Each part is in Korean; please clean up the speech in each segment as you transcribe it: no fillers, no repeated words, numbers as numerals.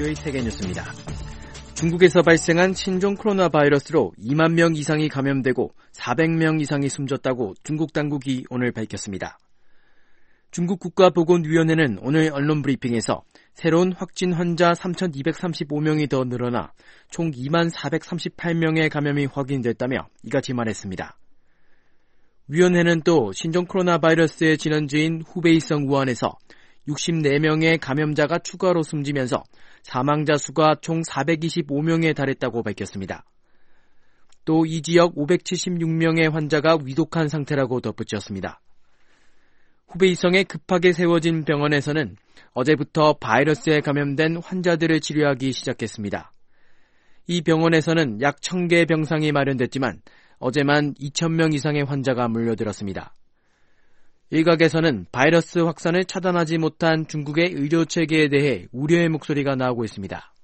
VOA 세계뉴스입니다. 중국에서 발생한 신종 코로나 바이러스로 2만 명 이상이 감염되고 400명 이상이 숨졌다고 중국 당국이 오늘 밝혔습니다. 중국 국가보건위원회는 오늘 언론 브리핑에서 새로운 확진 환자 3,235명이 더 늘어나 총 2만 438명의 감염이 확인됐다며 이같이 말했습니다. 위원회는 또 신종 코로나 바이러스의 진원지인 후베이성 우한에서 64명의 감염자가 추가로 숨지면서 사망자 수가 총 425명에 달했다고 밝혔습니다. 또 이 지역 576명의 환자가 위독한 상태라고 덧붙였습니다. 후베이성에 급하게 세워진 병원에서는 어제부터 바이러스에 감염된 환자들을 치료하기 시작했습니다. 이 병원에서는 약 1,000개의 병상이 마련됐지만 어제만 2,000명 이상의 환자가 몰려들었습니다. 일각에서는 바이러스 확산을 차단하지 못한 중국의 의료체계에 대해 우려의 목소리가 나오고 있습니다.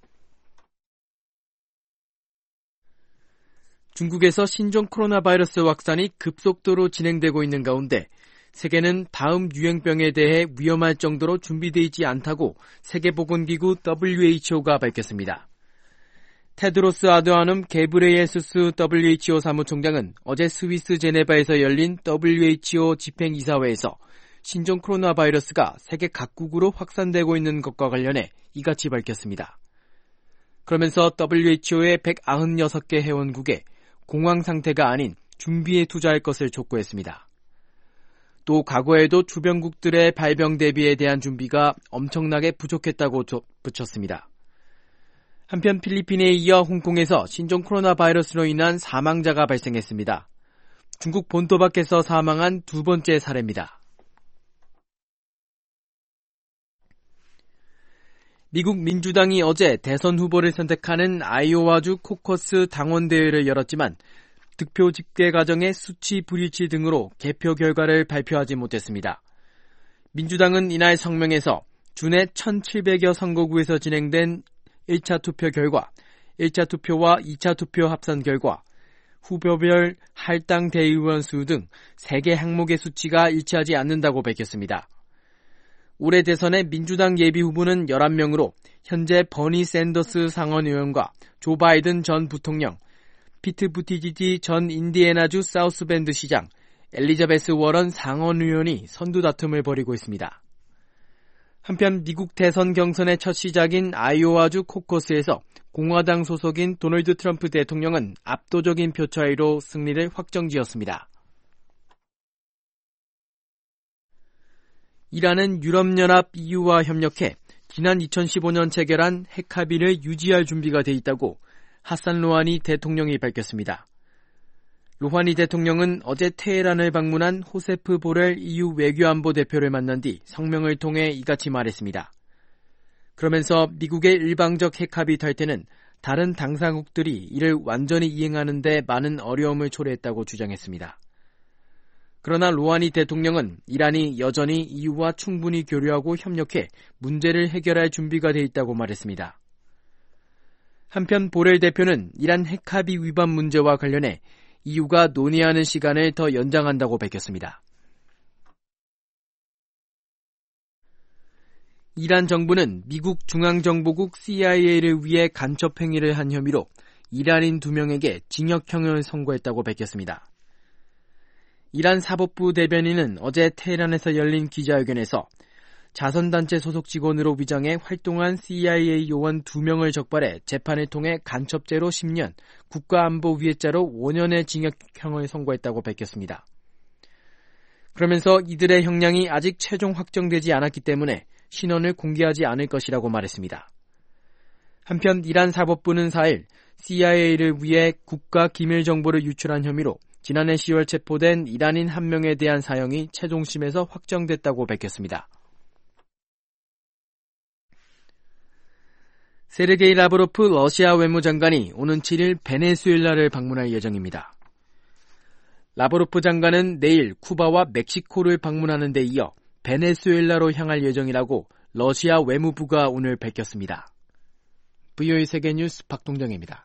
중국에서 신종 코로나 바이러스 확산이 급속도로 진행되고 있는 가운데 세계는 다음 유행병에 대해 위험할 정도로 준비되어 있지 않다고 세계보건기구 WHO가 밝혔습니다. 테드로스 아드하놈 게브레예수스 WHO 사무총장은 어제 스위스 제네바에서 열린 WHO 집행이사회에서 신종 코로나 바이러스가 세계 각국으로 확산되고 있는 것과 관련해 이같이 밝혔습니다. 그러면서 WHO의 196개 회원국에 공황 상태가 아닌 준비에 투자할 것을 촉구했습니다. 또 과거에도 주변국들의 발병 대비에 대한 준비가 엄청나게 부족했다고 붙였습니다. 한편 필리핀에 이어 홍콩에서 신종 코로나 바이러스로 인한 사망자가 발생했습니다. 중국 본토 밖에서 사망한 두 번째 사례입니다. 미국 민주당이 어제 대선 후보를 선택하는 아이오와주 코커스 당원대회를 열었지만 득표 집계 과정의 수치 불일치 등으로 개표 결과를 발표하지 못했습니다. 민주당은 이날 성명에서 주내 1,700여 선거구에서 진행된 1차 투표 결과, 1차 투표와 2차 투표 합산 결과, 후보별 할당 대의원 수 등 3개 항목의 수치가 일치하지 않는다고 밝혔습니다. 올해 대선의 민주당 예비후보는 11명으로 현재 버니 샌더스 상원의원과 조 바이든 전 부통령, 피트 부티지지 전 인디애나주 사우스밴드 시장, 엘리자베스 워런 상원의원이 선두 다툼을 벌이고 있습니다. 한편 미국 대선 경선의 첫 시작인 아이오와주 코커스에서 공화당 소속인 도널드 트럼프 대통령은 압도적인 표 차이로 승리를 확정지었습니다. 이란은 유럽연합 EU와 협력해 지난 2015년 체결한 핵 합의를 유지할 준비가 돼 있다고 하산 로하니 대통령이 밝혔습니다. 로하니 대통령은 어제 테헤란을 방문한 호세프 보렐 EU 외교안보 대표를 만난 뒤 성명을 통해 이같이 말했습니다. 그러면서 미국의 일방적 핵합의 탈퇴는 다른 당사국들이 이를 완전히 이행하는 데 많은 어려움을 초래했다고 주장했습니다. 그러나 로하니 대통령은 이란이 여전히 EU와 충분히 교류하고 협력해 문제를 해결할 준비가 돼 있다고 말했습니다. 한편 보렐 대표는 이란 핵합의 위반 문제와 관련해 EU가 논의하는 시간을 더 연장한다고 밝혔습니다. 이란 정부는 미국 중앙정보국 CIA를 위해 간첩 행위를 한 혐의로 이란인 2명에게 징역형을 선고했다고 밝혔습니다. 이란 사법부 대변인은 어제 테헤란에서 열린 기자회견에서 자선단체 소속 직원으로 위장해 활동한 CIA 요원 2명을 적발해 재판을 통해 간첩죄로 10년, 국가안보위해죄로 5년의 징역형을 선고했다고 밝혔습니다. 그러면서 이들의 형량이 아직 최종 확정되지 않았기 때문에 신원을 공개하지 않을 것이라고 말했습니다. 한편 이란 사법부는 4일 CIA를 위해 국가 기밀 정보를 유출한 혐의로 지난해 10월 체포된 이란인 1명에 대한 사형이 최종심에서 확정됐다고 밝혔습니다. 세르게이 라브로프 러시아 외무장관이 오는 7일 베네수엘라를 방문할 예정입니다. 라브로프 장관은 내일 쿠바와 멕시코를 방문하는 데 이어 베네수엘라로 향할 예정이라고 러시아 외무부가 오늘 밝혔습니다. VOA 세계뉴스 박동정입니다.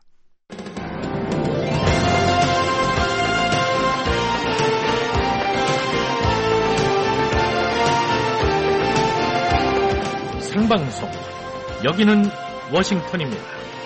생방송 여기는 워싱턴입니다.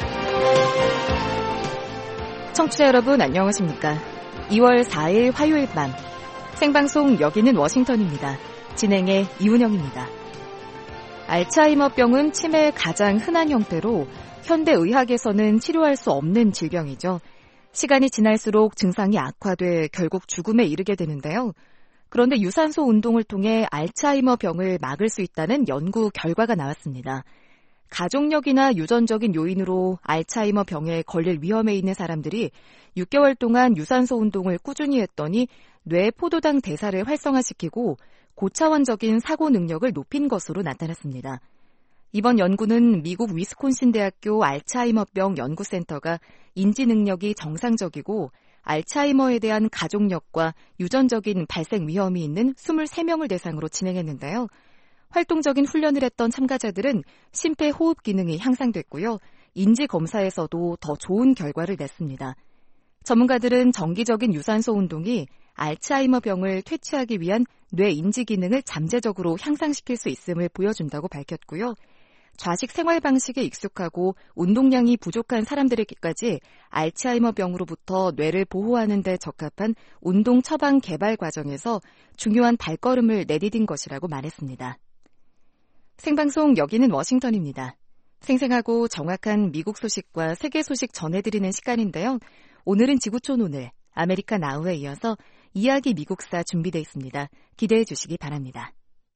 청취자 여러분 안녕하십니까? 2월 4일 화요일 밤 생방송 여기는 워싱턴입니다. 진행의 이훈영입니다. 알츠하이머병은 치매의 가장 흔한 형태로 현대의학에서는 치료할 수 없는 질병이죠. 시간이 지날수록 증상이 악화돼 결국 죽음에 이르게 되는데요. 그런데 유산소 운동을 통해 알츠하이머병을 막을 수 있다는 연구 결과가 나왔습니다. 가족력이나 유전적인 요인으로 알츠하이머병에 걸릴 위험에 있는 사람들이 6개월 동안 유산소 운동을 꾸준히 했더니 뇌 포도당 대사를 활성화시키고 고차원적인 사고 능력을 높인 것으로 나타났습니다. 이번 연구는 미국 위스콘신 대학교 알츠하이머병 연구센터가 인지 능력이 정상적이고 알츠하이머에 대한 가족력과 유전적인 발생 위험이 있는 23명을 대상으로 진행했는데요. 활동적인 훈련을 했던 참가자들은 심폐호흡 기능이 향상됐고요. 인지 검사에서도 더 좋은 결과를 냈습니다. 전문가들은 정기적인 유산소 운동이 알츠하이머병을 퇴치하기 위한 뇌 인지 기능을 잠재적으로 향상시킬 수 있음을 보여준다고 밝혔고요. 좌식 생활 방식에 익숙하고 운동량이 부족한 사람들에게까지 알츠하이머병으로부터 뇌를 보호하는 데 적합한 운동 처방 개발 과정에서 중요한 발걸음을 내디딘 것이라고 말했습니다. 생방송 여기는 워싱턴입니다. 생생하고 정확한 미국 소식과 세계 소식 전해드리는 시간인데요. 오늘은 지구촌 오늘, 아메리카 나우에 이어서 이야기 미국사 준비되어 있습니다. 기대해 주시기 바랍니다.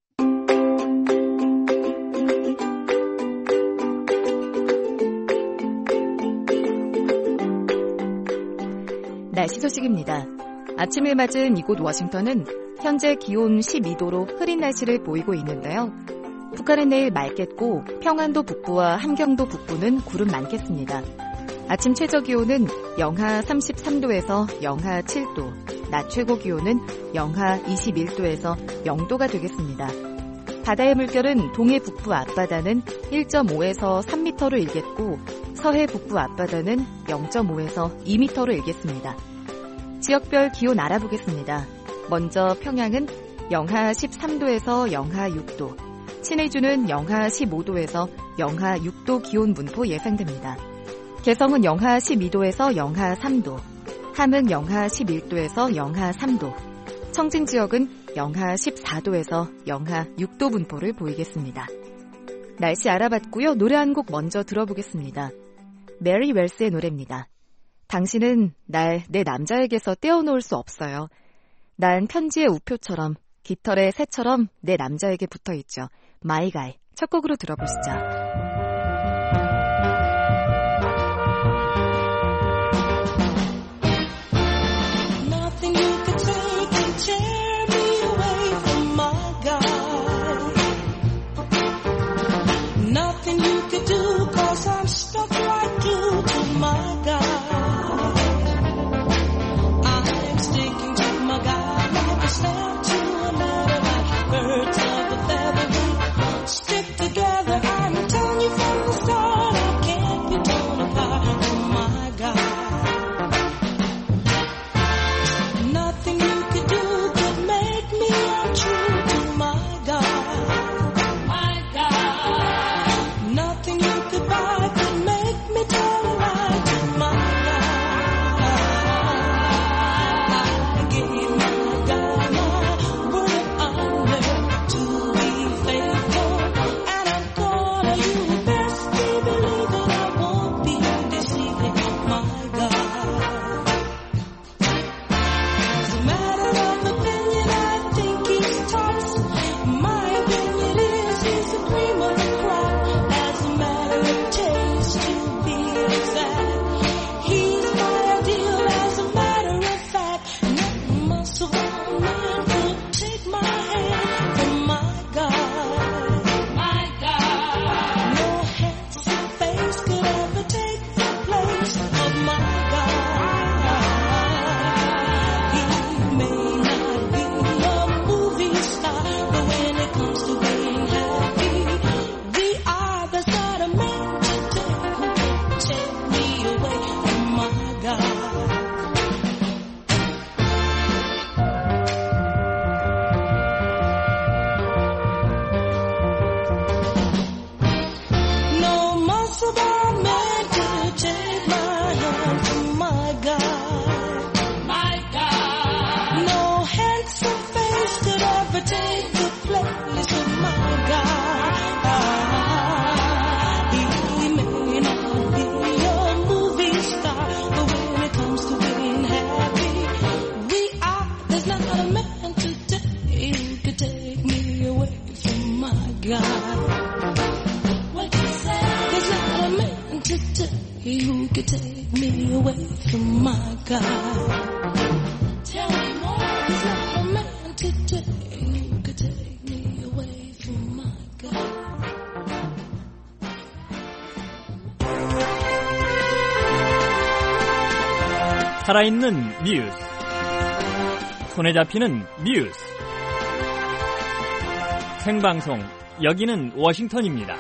날씨 소식입니다. 아침을 맞은 이곳 워싱턴은 현재 기온 12도로 흐린 날씨를 보이고 있는데요. 북한은 내일 맑겠고 평안도 북부와 함경도 북부는 구름 많겠습니다. 아침 최저 기온은 영하 33도에서 영하 7도, 낮 최고 기온은 영하 21도에서 0도가 되겠습니다. 바다의 물결은 동해 북부 앞바다는 1.5에서 3m로 일겠고 서해 북부 앞바다는 0.5에서 2m로 일겠습니다. 지역별 기온 알아보겠습니다. 먼저 평양은 영하 13도에서 영하 6도, 신의주는 영하 15도에서 영하 6도 기온 분포 예상됩니다. 개성은 영하 12도에서 영하 3도, 함흥 영하 11도에서 영하 3도, 청진 지역은 영하 14도에서 영하 6도 분포를 보이겠습니다. 날씨 알아봤고요. 노래 한 곡 먼저 들어보겠습니다. 메리 웰스의 노래입니다. 당신은 날 내 남자에게서 떼어놓을 수 없어요. 난 편지의 우표처럼 깃털의 새처럼 내 남자에게 붙어있죠. 마이 가이. 첫 곡으로 들어보시죠. Together, I'm telling you. from my God. Tell me more, is that romantic day you could take me away from my God. 살아있는 뉴스, 손에 잡히는 뉴스, 생방송, 여기는 워싱턴입니다.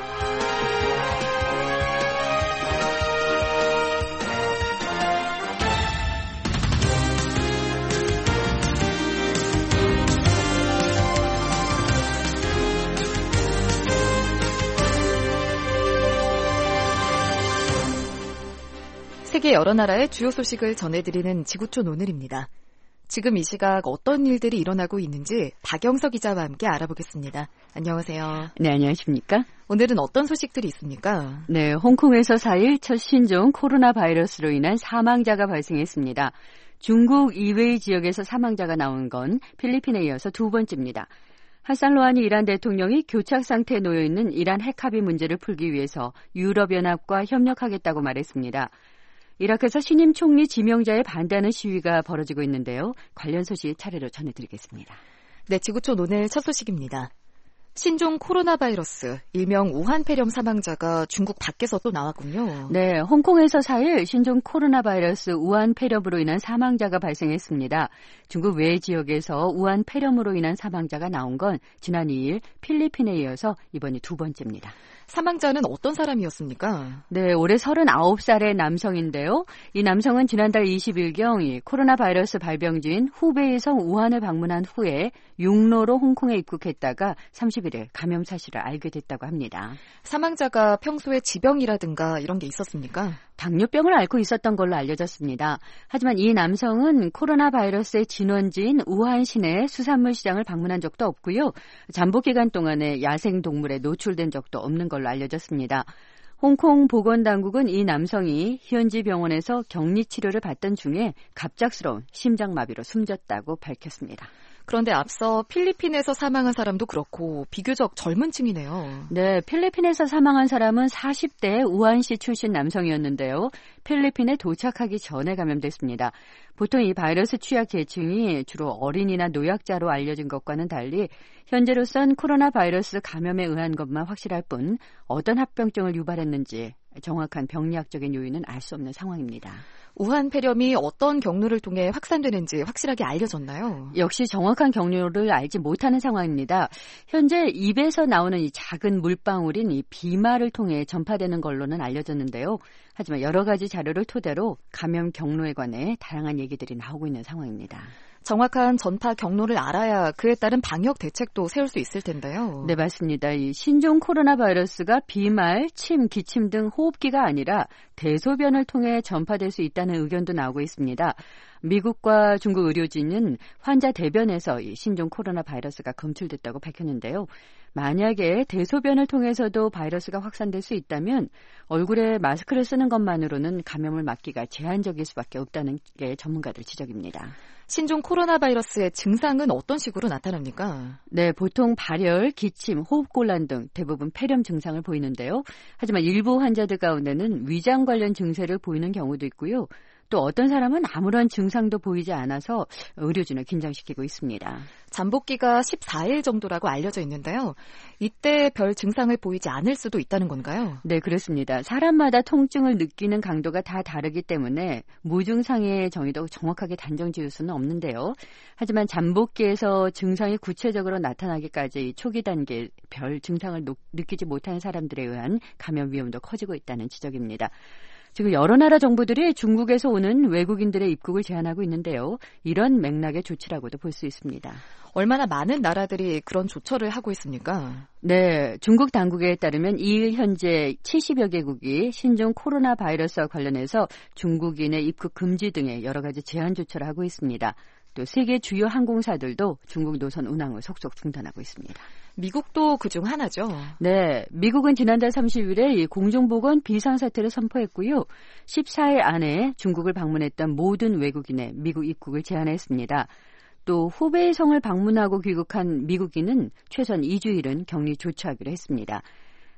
세계 여러 나라의 주요 소식을 전해드리는 지구촌 오늘입니다. 지금 이 시각 어떤 일들이 일어나고 있는지 박영석 기자와 함께 알아보겠습니다. 안녕하세요. 네, 안녕하십니까? 오늘은 어떤 소식들이 있습니까? 네, 홍콩에서 4일 첫 신종 코로나 바이러스로 인한 사망자가 발생했습니다. 중국 이웨이 지역에서 사망자가 나온 건 필리핀에 이어서 두 번째입니다. 하산 로하니 이란 대통령이 교착 상태에 놓여 있는 이란 핵합의 문제를 풀기 위해서 유럽연합과 협력하겠다고 말했습니다. 이라크에서 신임 총리 지명자에 반대하는 시위가 벌어지고 있는데요. 관련 소식 차례로 전해드리겠습니다. 네, 지구촌 오늘 첫 소식입니다. 신종 코로나 바이러스, 일명 우한폐렴 사망자가 중국 밖에서 또 나왔군요. 네, 홍콩에서 4일 신종 코로나 바이러스 우한폐렴으로 인한 사망자가 발생했습니다. 중국 외 지역에서 우한폐렴으로 인한 사망자가 나온 건 지난 2일 필리핀에 이어서 이번이 두 번째입니다. 사망자는 어떤 사람이었습니까? 네, 올해 39살의 남성인데요. 이 남성은 지난달 20일경 코로나 바이러스 발병지인 후베이성 우한을 방문한 후에 육로로 홍콩에 입국했다가 31일 감염 사실을 알게 됐다고 합니다. 사망자가 평소에 지병이라든가 이런 게 있었습니까? 당뇨병을 앓고 있었던 걸로 알려졌습니다. 하지만 이 남성은 코로나 바이러스의 진원지인 우한 시내 수산물 시장을 방문한 적도 없고요. 잠복 기간 동안에 야생 동물에 노출된 적도 없는 걸로 알려졌습니다. 홍콩 보건당국은 이 남성이 현지 병원에서 격리 치료를 받던 중에 갑작스러운 심장마비로 숨졌다고 밝혔습니다. 그런데 앞서 필리핀에서 사망한 사람도 그렇고 비교적 젊은 층이네요. 네, 필리핀에서 사망한 사람은 40대 우한시 출신 남성이었는데요. 필리핀에 도착하기 전에 감염됐습니다. 보통 이 바이러스 취약 계층이 주로 어린이나 노약자로 알려진 것과는 달리 현재로선 코로나 바이러스 감염에 의한 것만 확실할 뿐 어떤 합병증을 유발했는지 정확한 병리학적인 요인은 알 수 없는 상황입니다. 우한폐렴이 어떤 경로를 통해 확산되는지 확실하게 알려졌나요? 역시 정확한 경로를 알지 못하는 상황입니다. 현재 입에서 나오는 이 작은 물방울인 이 비말을 통해 전파되는 걸로는 알려졌는데요. 하지만 여러 가지 자료를 토대로 감염 경로에 관해 다양한 얘기들이 나오고 있는 상황입니다. 정확한 전파 경로를 알아야 그에 따른 방역 대책도 세울 수 있을 텐데요. 네, 맞습니다. 이 신종 코로나 바이러스가 비말, 침, 기침 등 호흡기가 아니라 대소변을 통해 전파될 수 있다는 의견도 나오고 있습니다. 미국과 중국 의료진은 환자 대변에서 이 신종 코로나 바이러스가 검출됐다고 밝혔는데요. 만약에 대소변을 통해서도 바이러스가 확산될 수 있다면 얼굴에 마스크를 쓰는 것만으로는 감염을 막기가 제한적일 수밖에 없다는 게 전문가들 지적입니다. 신종 코로나 바이러스의 증상은 어떤 식으로 나타납니까? 네, 보통 발열, 기침, 호흡곤란 등 대부분 폐렴 증상을 보이는데요. 하지만 일부 환자들 가운데는 위장 관련 증세를 보이는 경우도 있고요. 또 어떤 사람은 아무런 증상도 보이지 않아서 의료진을 긴장시키고 있습니다. 잠복기가 14일 정도라고 알려져 있는데요. 이때 별 증상을 보이지 않을 수도 있다는 건가요? 네, 그렇습니다. 사람마다 통증을 느끼는 강도가 다 다르기 때문에 무증상의 정의도 정확하게 단정 지을 수는 없는데요. 하지만 잠복기에서 증상이 구체적으로 나타나기까지 초기 단계 별 증상을 느끼지 못하는 사람들에 의한 감염 위험도 커지고 있다는 지적입니다. 지금 여러 나라 정부들이 중국에서 오는 외국인들의 입국을 제한하고 있는데요. 이런 맥락의 조치라고도 볼 수 있습니다. 얼마나 많은 나라들이 그런 조처를 하고 있습니까? 네, 중국 당국에 따르면 2일 현재 70여 개국이 신종 코로나 바이러스와 관련해서 중국인의 입국 금지 등의 여러 가지 제한 조처를 하고 있습니다. 또 세계 주요 항공사들도 중국 노선 운항을 속속 중단하고 있습니다. 미국도 그중 하나죠. 네, 미국은 지난달 30일에 이 공중보건 비상사태를 선포했고요. 14일 안에 중국을 방문했던 모든 외국인의 미국 입국을 제한했습니다. 또 후베이성을 방문하고 귀국한 미국인은 최소한 2주일은 격리 조치하기로 했습니다.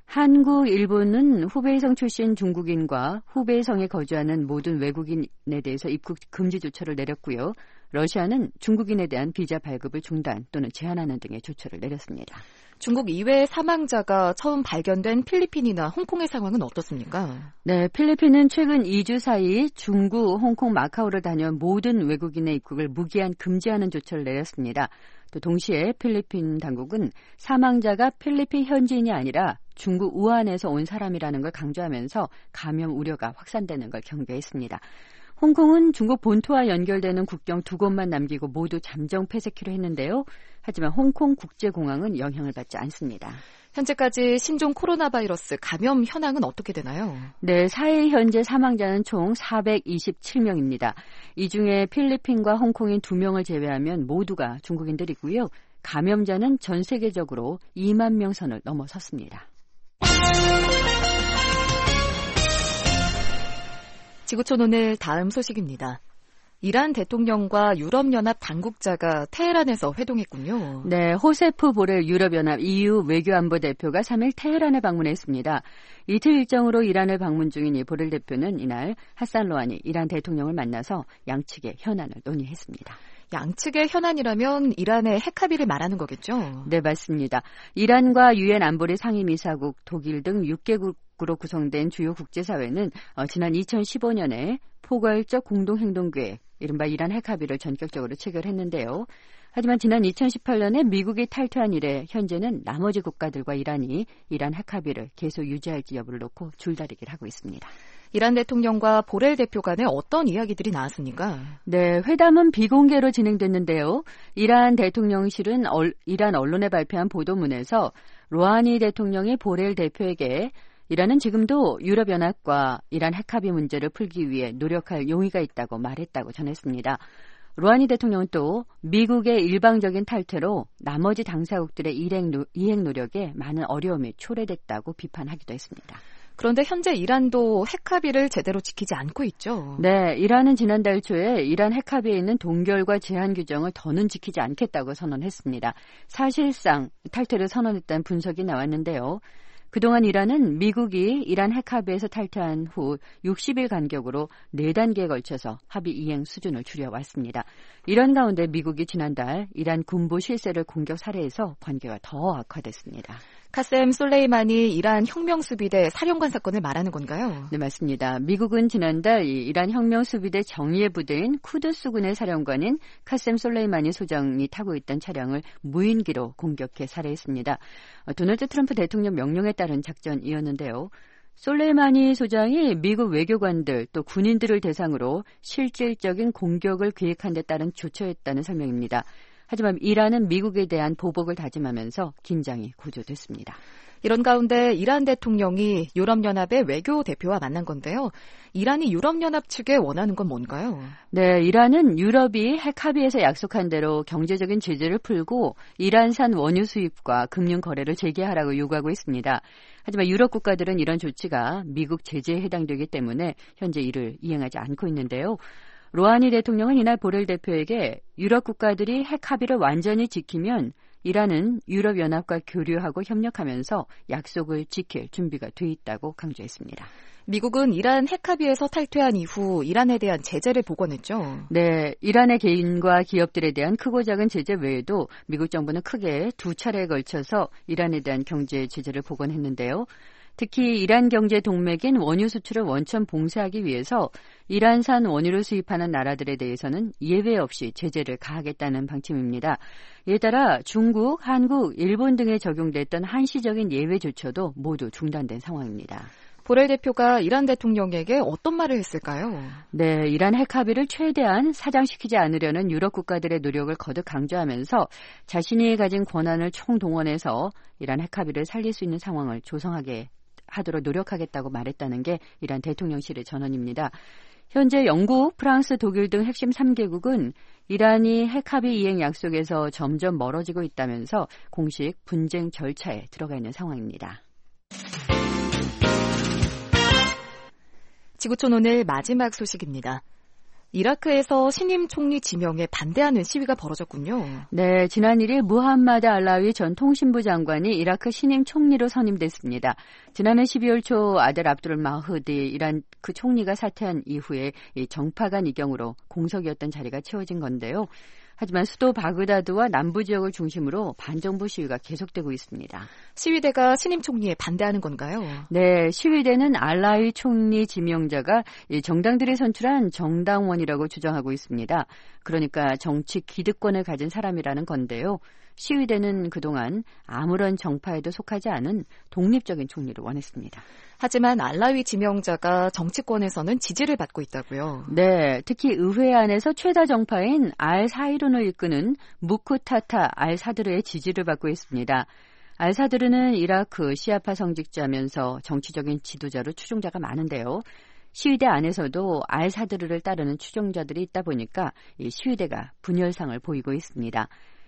한국, 일본은 후베이성 출신 중국인과 후베이성에 거주하는 모든 외국인에 대해서 입국 금지 조처를 내렸고요. 러시아는 중국인에 대한 비자 발급을 중단 또는 제한하는 등의 조처를 내렸습니다. 중국 이외의 사망자가 처음 발견된 필리핀이나 홍콩의 상황은 어떻습니까? 네, 필리핀은 최근 2주 사이 중국, 홍콩, 마카오를 다녀온 모든 외국인의 입국을 무기한 금지하는 조처를 내렸습니다. 또 동시에 필리핀 당국은 사망자가 필리핀 현지인이 아니라 중국 우한에서 온 사람이라는 걸 강조하면서 감염 우려가 확산되는 걸 경계했습니다. 홍콩은 중국 본토와 연결되는 국경 2곳만 남기고 모두 잠정 폐쇄키로 했는데요. 하지만 홍콩 국제공항은 영향을 받지 않습니다. 현재까지 신종 코로나 바이러스 감염 현황은 어떻게 되나요? 네, 4일 현재 사망자는 총 427명입니다. 이 중에 필리핀과 홍콩인 2명을 제외하면 모두가 중국인들이고요. 감염자는 전 세계적으로 2만 명 선을 넘어섰습니다. 지구촌 오늘 다음 소식입니다. 이란 대통령과 유럽연합 당국자가 테헤란에서 회동했군요. 네, 호세프 보렐 유럽연합 EU 외교안보 대표가 3일 테헤란에 방문했습니다. 이틀 일정으로 이란을 방문 중인 이 보렐 대표는 이날 하산 로하니 이란 대통령을 만나서 양측의 현안을 논의했습니다. 양측의 현안이라면 이란의 핵 합의를 말하는 거겠죠? 네, 맞습니다. 이란과 유엔 안보리 상임이사국, 독일 등 6개국으로 구성된 주요 국제사회는 지난 2015년에 포괄적 공동행동계획, 이른바 이란 핵 합의를 전격적으로 체결했는데요. 하지만 지난 2018년에 미국이 탈퇴한 이래 현재는 나머지 국가들과 이란이 이란 핵 합의를 계속 유지할지 여부를 놓고 줄다리기를 하고 있습니다. 이란 대통령과 보렐 대표 간에 어떤 이야기들이 나왔습니까? 네, 회담은 비공개로 진행됐는데요. 이란 대통령실은 이란 언론에 발표한 보도문에서 로하니 대통령이 보렐 대표에게 이란은 지금도 유럽연합과 이란 핵합의 문제를 풀기 위해 노력할 용의가 있다고 말했다고 전했습니다. 로하니 대통령은 또 미국의 일방적인 탈퇴로 나머지 당사국들의 이행 노력에 많은 어려움이 초래됐다고 비판하기도 했습니다. 그런데 현재 이란도 핵합의를 제대로 지키지 않고 있죠. 네, 이란은 지난달 초에 이란 핵합의에 있는 동결과 제한 규정을 더는 지키지 않겠다고 선언했습니다. 사실상 탈퇴를 선언했다는 분석이 나왔는데요. 그동안 이란은 미국이 이란 핵합의에서 탈퇴한 후 60일 간격으로 4단계에 걸쳐서 합의 이행 수준을 줄여왔습니다. 이런 가운데 미국이 지난달 이란 군부 실세를 공격 살해해서 관계가 더 악화됐습니다. 카셈 솔레이마니 이란 혁명수비대 사령관 사건을 말하는 건가요? 네, 맞습니다. 미국은 지난달 이란 혁명수비대 정예 부대인 쿠드스군의 사령관인 카셈 솔레이마니 소장이 타고 있던 차량을 무인기로 공격해 살해했습니다. 도널드 트럼프 대통령 명령에 따른 작전이었는데요. 솔레이마니 소장이 미국 외교관들 또 군인들을 대상으로 실질적인 공격을 계획한 데 따른 조처였다는 설명입니다. 하지만 이란은 미국에 대한 보복을 다짐하면서 긴장이 고조됐습니다. 이런 가운데 이란 대통령이 유럽연합의 외교 대표와 만난 건데요. 이란이 유럽연합 측에 원하는 건 뭔가요? 네, 이란은 유럽이 핵 합의에서 약속한 대로 경제적인 제재를 풀고 이란산 원유 수입과 금융 거래를 재개하라고 요구하고 있습니다. 하지만 유럽 국가들은 이런 조치가 미국 제재에 해당되기 때문에 현재 이를 이행하지 않고 있는데요. 로하니 대통령은 이날 보렐 대표에게 유럽 국가들이 핵 합의를 완전히 지키면 이란은 유럽연합과 교류하고 협력하면서 약속을 지킬 준비가 돼 있다고 강조했습니다. 미국은 이란 핵 합의에서 탈퇴한 이후 이란에 대한 제재를 복원했죠. 네, 이란의 개인과 기업들에 대한 크고 작은 제재 외에도 미국 정부는 크게 2차례에 걸쳐서 이란에 대한 경제 제재를 복원했는데요. 특히 이란 경제 동맥인 원유 수출을 원천 봉쇄하기 위해서 이란산 원유를 수입하는 나라들에 대해서는 예외 없이 제재를 가하겠다는 방침입니다. 이에 따라 중국, 한국, 일본 등에 적용됐던 한시적인 예외 조처도 모두 중단된 상황입니다. 보렐 대표가 이란 대통령에게 어떤 말을 했을까요? 네, 이란 핵 합의를 최대한 사장시키지 않으려는 유럽 국가들의 노력을 거듭 강조하면서 자신이 가진 권한을 총동원해서 이란 핵 합의를 살릴 수 있는 상황을 조성하게 하도록 노력하겠다고 말했다는 게 이란 대통령실의 전언입니다. 현재 영국, 프랑스, 독일 등 핵심 3개국은 이란이 핵 합의 이행 약속에서 점점 멀어지고 있다면서 공식 분쟁 절차에 들어가 있는 상황입니다. 지구촌 오늘 마지막 소식입니다. 이라크에서 신임 총리 지명에 반대하는 시위가 벌어졌군요. 네, 지난 1일 무함마드 알라위 전 통신부 장관이 이라크 신임 총리로 선임됐습니다. 지난해 12월 초 아델 압두르 마흐디 이라크 총리가 사퇴한 이후에 이 정파 간 이경으로 공석이었던 자리가 채워진 건데요. 하지만 수도 바그다드와 남부 지역을 중심으로 반정부 시위가 계속되고 있습니다. 시위대가 신임 총리에 반대하는 건가요? 네, 시위대는 알라위 총리 지명자가 정당들이 선출한 정당원이라고 주장하고 있습니다. 그러니까 정치 기득권을 가진 사람이라는 건데요. 시위대는 그동안 아무런 정파에도 속하지 않은 독립적인 총리를 원했습니다. 하지만 알라위 지명자가 정치권에서는 지지를 받고 있다고요. 네, 특히 의회 안에서 최다 정파인 알-사이룬을 이끄는 무쿠타타 알-사드르의 지지를 받고 있습니다. 알-사드르는 이라크 시아파 성직자면서 정치적인 지도자로 추종자가 많은데요. 시위대 안에서도 알-사드르를 따르는 추종자들이 있다 보니까 이 시위대가 분열상을 보이고 있습니다.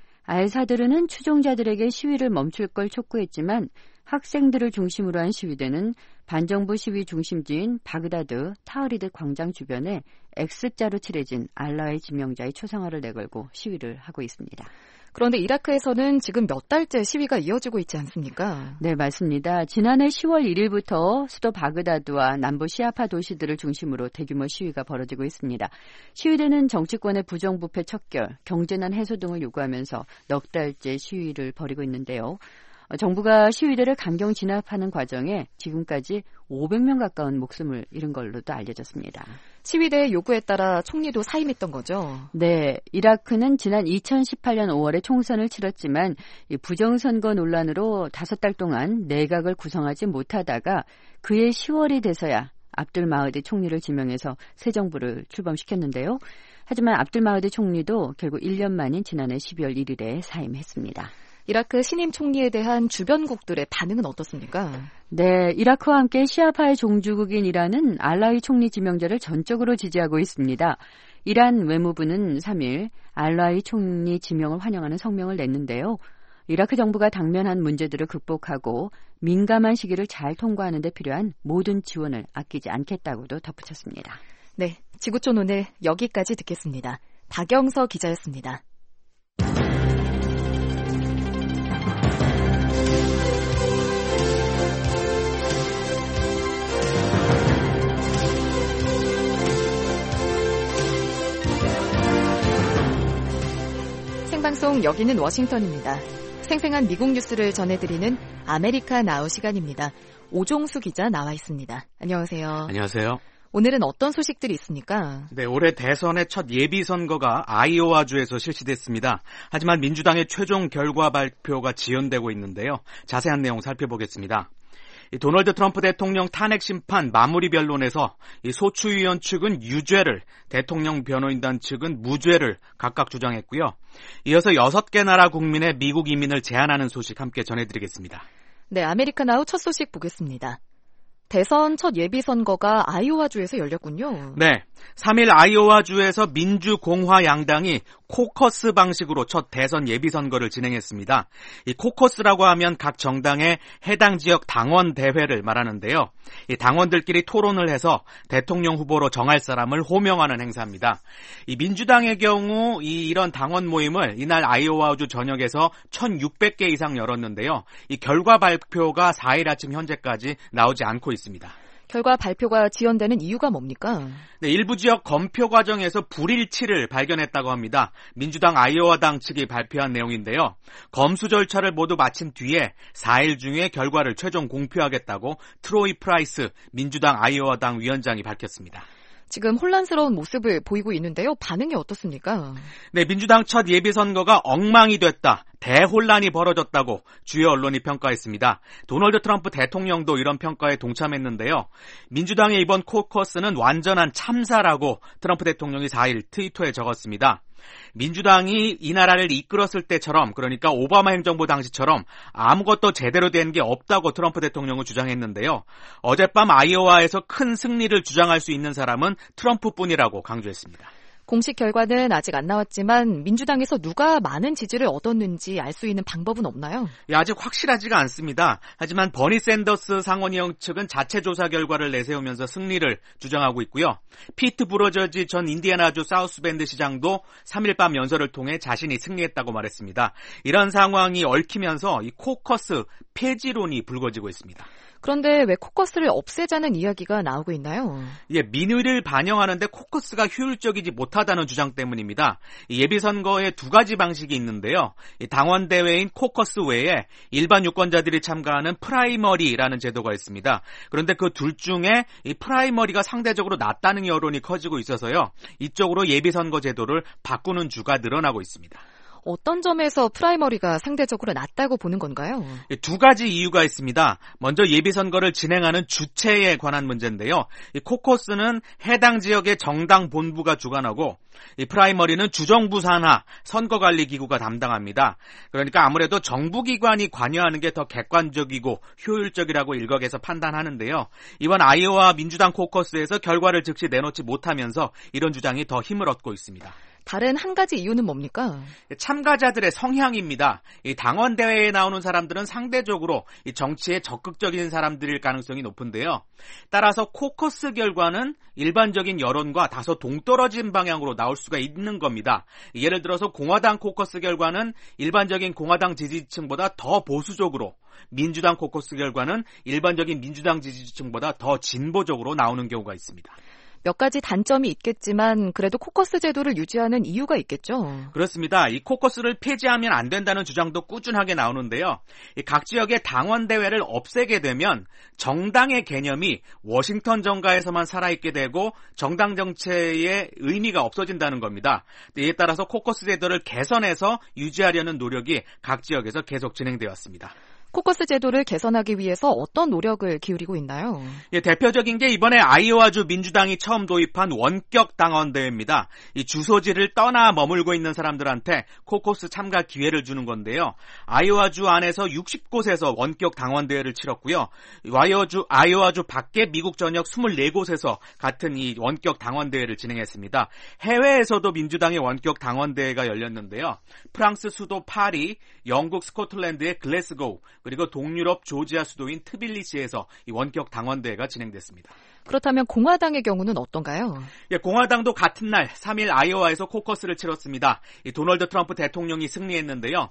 알-사드르는 추종자들에게 시위를 멈출 걸 촉구했지만 학생들을 중심으로 한 시위대는 반정부 시위 중심지인 바그다드 타흐리드 광장 주변에 X자로 칠해진 알라의 지명자의 초상화를 내걸고 시위를 하고 있습니다. 그런데 이라크에서는 지금 몇 달째 시위가 이어지고 있지 않습니까? 네, 맞습니다. 지난해 10월 1일부터 수도 바그다드와 남부 시아파 도시들을 중심으로 대규모 시위가 벌어지고 있습니다. 시위대는 정치권의 부정부패 척결, 경제난 해소 등을 요구하면서 넉 달째 시위를 벌이고 있는데요. 정부가 시위대를 강경 진압하는 과정에 지금까지 500명 가까운 목숨을 잃은 걸로도 알려졌습니다. 시위대의 요구에 따라 총리도 사임했던 거죠? 네, 이라크는 지난 2018년 5월에 총선을 치렀지만 이 부정선거 논란으로 5달 동안 내각을 구성하지 못하다가 그해 10월이 돼서야 압둘 마흐디 총리를 지명해서 새 정부를 출범시켰는데요. 하지만 압둘 마흐디 총리도 결국 1년 만인 지난해 12월 1일에 사임했습니다. 이라크 신임 총리에 대한 주변국들의 반응은 어떻습니까? 네, 이라크와 함께 시아파의 종주국인 이란은 알라위 총리 지명자를 전적으로 지지하고 있습니다. 이란 외무부는 3일 알라위 총리 지명을 환영하는 성명을 냈는데요. 이라크 정부가 당면한 문제들을 극복하고 민감한 시기를 잘 통과하는 데 필요한 모든 지원을 아끼지 않겠다고도 덧붙였습니다. 네, 지구촌 오늘 여기까지 듣겠습니다. 박영서 기자였습니다. 생방송 여기는 워싱턴입니다. 생생한 미국 뉴스를 전해드리는 아메리카 나우 시간입니다. 오종수 기자 나와 있습니다. 안녕하세요. 안녕하세요. 오늘은 어떤 소식들이 있습니까? 네, 올해 대선의 첫 예비선거가 아이오와주에서 실시됐습니다. 하지만 민주당의 최종 결과 발표가 지연되고 있는데요. 자세한 내용 살펴보겠습니다. 도널드 트럼프 대통령 탄핵 심판 마무리 변론에서 소추위원 측은 유죄를, 대통령 변호인단 측은 무죄를 각각 주장했고요. 이어서 6개 나라 국민의 미국 이민을 제한하는 소식 함께 전해드리겠습니다. 네, 아메리카 나우 첫 소식 보겠습니다. 대선 첫 예비선거가 아이오와주에서 열렸군요. 네, 3일 아이오와주에서 민주공화 양당이 코커스 방식으로 첫 대선 예비선거를 진행했습니다. 이 코커스라고 하면 각 정당의 해당 지역 당원 대회를 말하는데요. 이 당원들끼리 토론을 해서 대통령 후보로 정할 사람을 호명하는 행사입니다. 이 민주당의 경우 이런 당원 모임을 이날 아이오와주 전역에서 1,600개 이상 열었는데요. 이 결과 발표가 4일 아침 현재까지 나오지 않고 있습니다. 결과 발표가 지연되는 이유가 뭡니까? 네, 일부 지역 검표 과정에서 불일치를 발견했다고 합니다. 민주당 아이오와당 측이 발표한 내용인데요. 검수 절차를 모두 마친 뒤에 4일 중에 결과를 최종 공표하겠다고 트로이 프라이스 민주당 아이오와당 위원장이 밝혔습니다. 지금 혼란스러운 모습을 보이고 있는데요. 반응이 어떻습니까? 네, 민주당 첫 예비선거가 엉망이 됐다. 대혼란이 벌어졌다고 주요 언론이 평가했습니다. 도널드 트럼프 대통령도 이런 평가에 동참했는데요. 민주당의 이번 코커스는 완전한 참사라고 트럼프 대통령이 4일 트위터에 적었습니다. 민주당이 이 나라를 이끌었을 때처럼, 그러니까 오바마 행정부 당시처럼 아무것도 제대로 된 게 없다고 트럼프 대통령은 주장했는데요. 어젯밤 아이오와에서 큰 승리를 주장할 수 있는 사람은 트럼프뿐이라고 강조했습니다. 공식 결과는 아직 안 나왔지만 민주당에서 누가 많은 지지를 얻었는지 알 수 있는 방법은 없나요? 아직 확실하지가 않습니다. 하지만 버니 샌더스 상원의원 측은 자체 조사 결과를 내세우면서 승리를 주장하고 있고요. 피트 부러저지 전 인디애나주 사우스밴드 시장도 3일 밤 연설을 통해 자신이 승리했다고 말했습니다. 이런 상황이 얽히면서 이 코커스 폐지론이 불거지고 있습니다. 그런데 왜 코커스를 없애자는 이야기가 나오고 있나요? 민의를 반영하는데 코커스가 효율적이지 못하다는 주장 때문입니다. 예비선거에 두 가지 방식이 있는데요. 당원대회인 코커스 외에 일반 유권자들이 참가하는 프라이머리라는 제도가 있습니다. 그런데 그 둘 중에 이 프라이머리가 상대적으로 낫다는 여론이 커지고 있어서요. 이쪽으로 예비선거 제도를 바꾸는 주가 늘어나고 있습니다. 어떤 점에서 프라이머리가 상대적으로 낫다고 보는 건가요? 두 가지 이유가 있습니다. 먼저 예비선거를 진행하는 주체에 관한 문제인데요. 이 코커스는 해당 지역의 정당 본부가 주관하고 이 프라이머리는 주정부 산하 선거관리기구가 담당합니다. 그러니까 아무래도 정부기관이 관여하는 게 더 객관적이고 효율적이라고 일각에서 판단하는데요. 이번 아이오와 민주당 코커스에서 결과를 즉시 내놓지 못하면서 이런 주장이 더 힘을 얻고 있습니다. 다른 한 가지 이유는 뭡니까? 참가자들의 성향입니다. 이 당원대회에 나오는 사람들은 상대적으로 이 정치에 적극적인 사람들일 가능성이 높은데요. 따라서 코커스 결과는 일반적인 여론과 다소 동떨어진 방향으로 나올 수가 있는 겁니다. 예를 들어서 공화당 코커스 결과는 일반적인 공화당 지지층보다 더 보수적으로, 민주당 코커스 결과는 일반적인 민주당 지지층보다 더 진보적으로 나오는 경우가 있습니다. 몇 가지 단점이 있겠지만 그래도 코커스 제도를 유지하는 이유가 있겠죠. 그렇습니다. 이 코커스를 폐지하면 안 된다는 주장도 꾸준하게 나오는데요. 각 지역의 당원대회를 없애게 되면 정당의 개념이 워싱턴 정가에서만 살아있게 되고 정당 정체의 의미가 없어진다는 겁니다. 이에 따라서 코커스 제도를 개선해서 유지하려는 노력이 각 지역에서 계속 진행되어 왔습니다. 코커스 제도를 개선하기 위해서 어떤 노력을 기울이고 있나요? 대표적인 게 이번에 아이오와주 민주당이 처음 도입한 원격 당원대회입니다. 이 주소지를 떠나 머물고 있는 사람들한테 코커스 참가 기회를 주는 건데요. 아이오와주 안에서 60곳에서 원격 당원대회를 치렀고요. 아이오와주 밖에 미국 전역 24곳에서 같은 이 원격 당원대회를 진행했습니다. 해외에서도 민주당의 원격 당원대회가 열렸는데요. 프랑스 수도 파리, 영국 스코틀랜드의 글래스고우, 그리고 동유럽 조지아 수도인 트빌리시에서 이 원격 당원대회가 진행됐습니다. 그렇다면 공화당의 경우는 어떤가요? 공화당도 같은 날 3일 아이오와에서 코커스를 치렀습니다. 도널드 트럼프 대통령이 승리했는데요.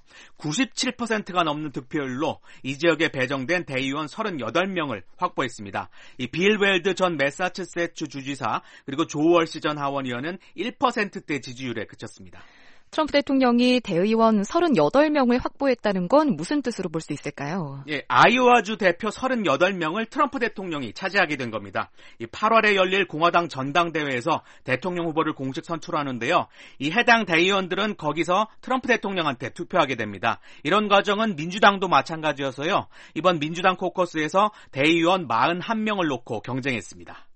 97%가 넘는 득표율로 이 지역에 배정된 대의원 38명을 확보했습니다. 빌 웰드 전 매사추세츠 주지사 그리고 조 월시 전 하원의원은 1%대 지지율에 그쳤습니다. 트럼프 대통령이 대의원 38명을 확보했다는 건 무슨 뜻으로 볼 수 있을까요? 아이오와주 대표 38명을 트럼프 대통령이 차지하게 된 겁니다. 8월에 열릴 공화당 전당대회에서 대통령 후보를 공식 선출하는데요. 이 해당 대의원들은 거기서 트럼프 대통령한테 투표하게 됩니다. 이런 과정은 민주당도 마찬가지여서요. 이번 민주당 코커스에서 대의원 41명을 놓고 경쟁했습니다.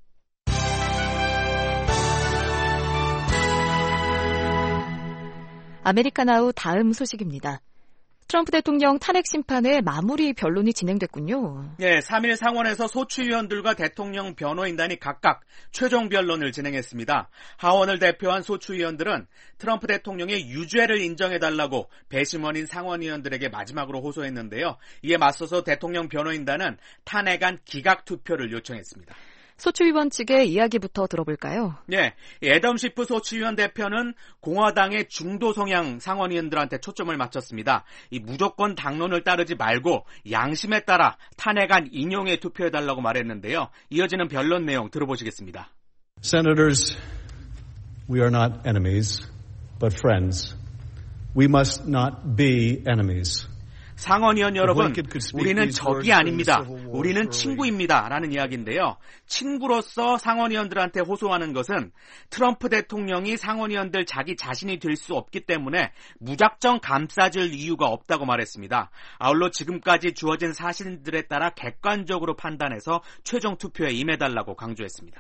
아메리카나우 다음 소식입니다. 트럼프 대통령 탄핵 심판의 마무리 변론이 진행됐군요. 3일 상원에서 소추위원들과 대통령 변호인단이 각각 최종 변론을 진행했습니다. 하원을 대표한 소추위원들은 트럼프 대통령의 유죄를 인정해달라고 배심원인 상원의원들에게 마지막으로 호소했는데요. 이에 맞서서 대통령 변호인단은 탄핵안 기각 투표를 요청했습니다. 소추위원 측의 이야기부터 들어볼까요? 애덤 시프 소추위원 대표는 공화당의 중도 성향 상원의원들한테 초점을 맞췄습니다. 이 무조건 당론을 따르지 말고 양심에 따라 탄핵안 인용에 투표해달라고 말했는데요. 이어지는 변론 내용 들어보시겠습니다. Senators, we are not enemies, but friends. We must not be enemies. 상원의원 여러분, 우리는 적이 아닙니다. 우리는 친구입니다. 라는 이야기인데요. 친구로서 상원의원들한테 호소하는 것은 트럼프 대통령이 상원의원들 자기 자신이 될 수 없기 때문에 무작정 감싸줄 이유가 없다고 말했습니다. 아울러 지금까지 주어진 사실들에 따라 객관적으로 판단해서 최종 투표에 임해달라고 강조했습니다.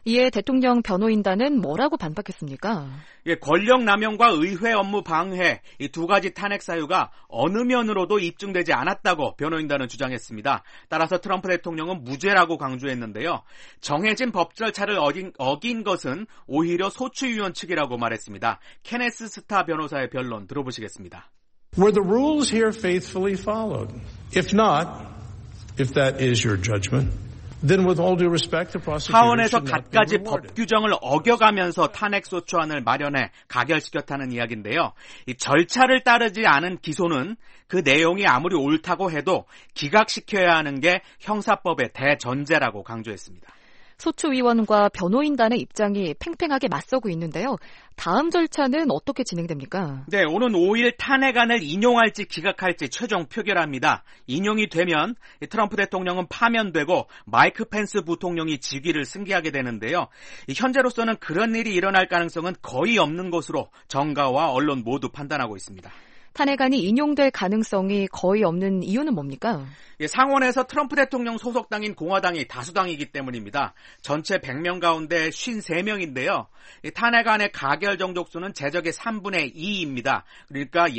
이에 대통령 변호인단은 뭐라고 반박했습니까? 예, 권력 남용과 의회 업무 방해 이 두 가지 탄핵 사유가 어느 면으로도 입증되지 않았다고 변호인단은 주장했습니다. 따라서 트럼프 대통령은 무죄라고 강조했는데요. 정해진 법 절차를 어긴 것은 오히려 소추위원 측이라고 말했습니다. 케네스 스타 변호사의 변론 들어보시겠습니다. Were the rules here faithfully followed? If not, if that is your judgment, then with all due respect, the prosecutor 하원에서 should not be 갖가지 rewarded. 법 규정을 어겨가면서 탄핵소추안을 마련해 가결시켰다는 이야기인데요. 이 절차를 따르지 않은 기소는 그 내용이 아무리 옳다고 해도 기각시켜야 하는 게 형사법의 대전제라고 강조했습니다. 소추위원과 변호인단의 입장이 팽팽하게 맞서고 있는데요. 다음 절차는 어떻게 진행됩니까? 네, 오는 5일 탄핵안을 인용할지 기각할지 최종 표결합니다. 인용이 되면 트럼프 대통령은 파면되고 마이크 펜스 부통령이 직위를 승계하게 되는데요. 현재로서는 그런 일이 일어날 가능성은 거의 없는 것으로 정가와 언론 모두 판단하고 있습니다. 탄핵안이 인용될 가능성이 거의 없는 이유는 뭡니까? 상원에서 트럼프 대통령 소속당인 공화당이 다수당이기 때문입니다. 전체 100명 가운데 53명인데요. 탄핵안의 가결 정족수는 제적의 3분의 2입니다. 그러니까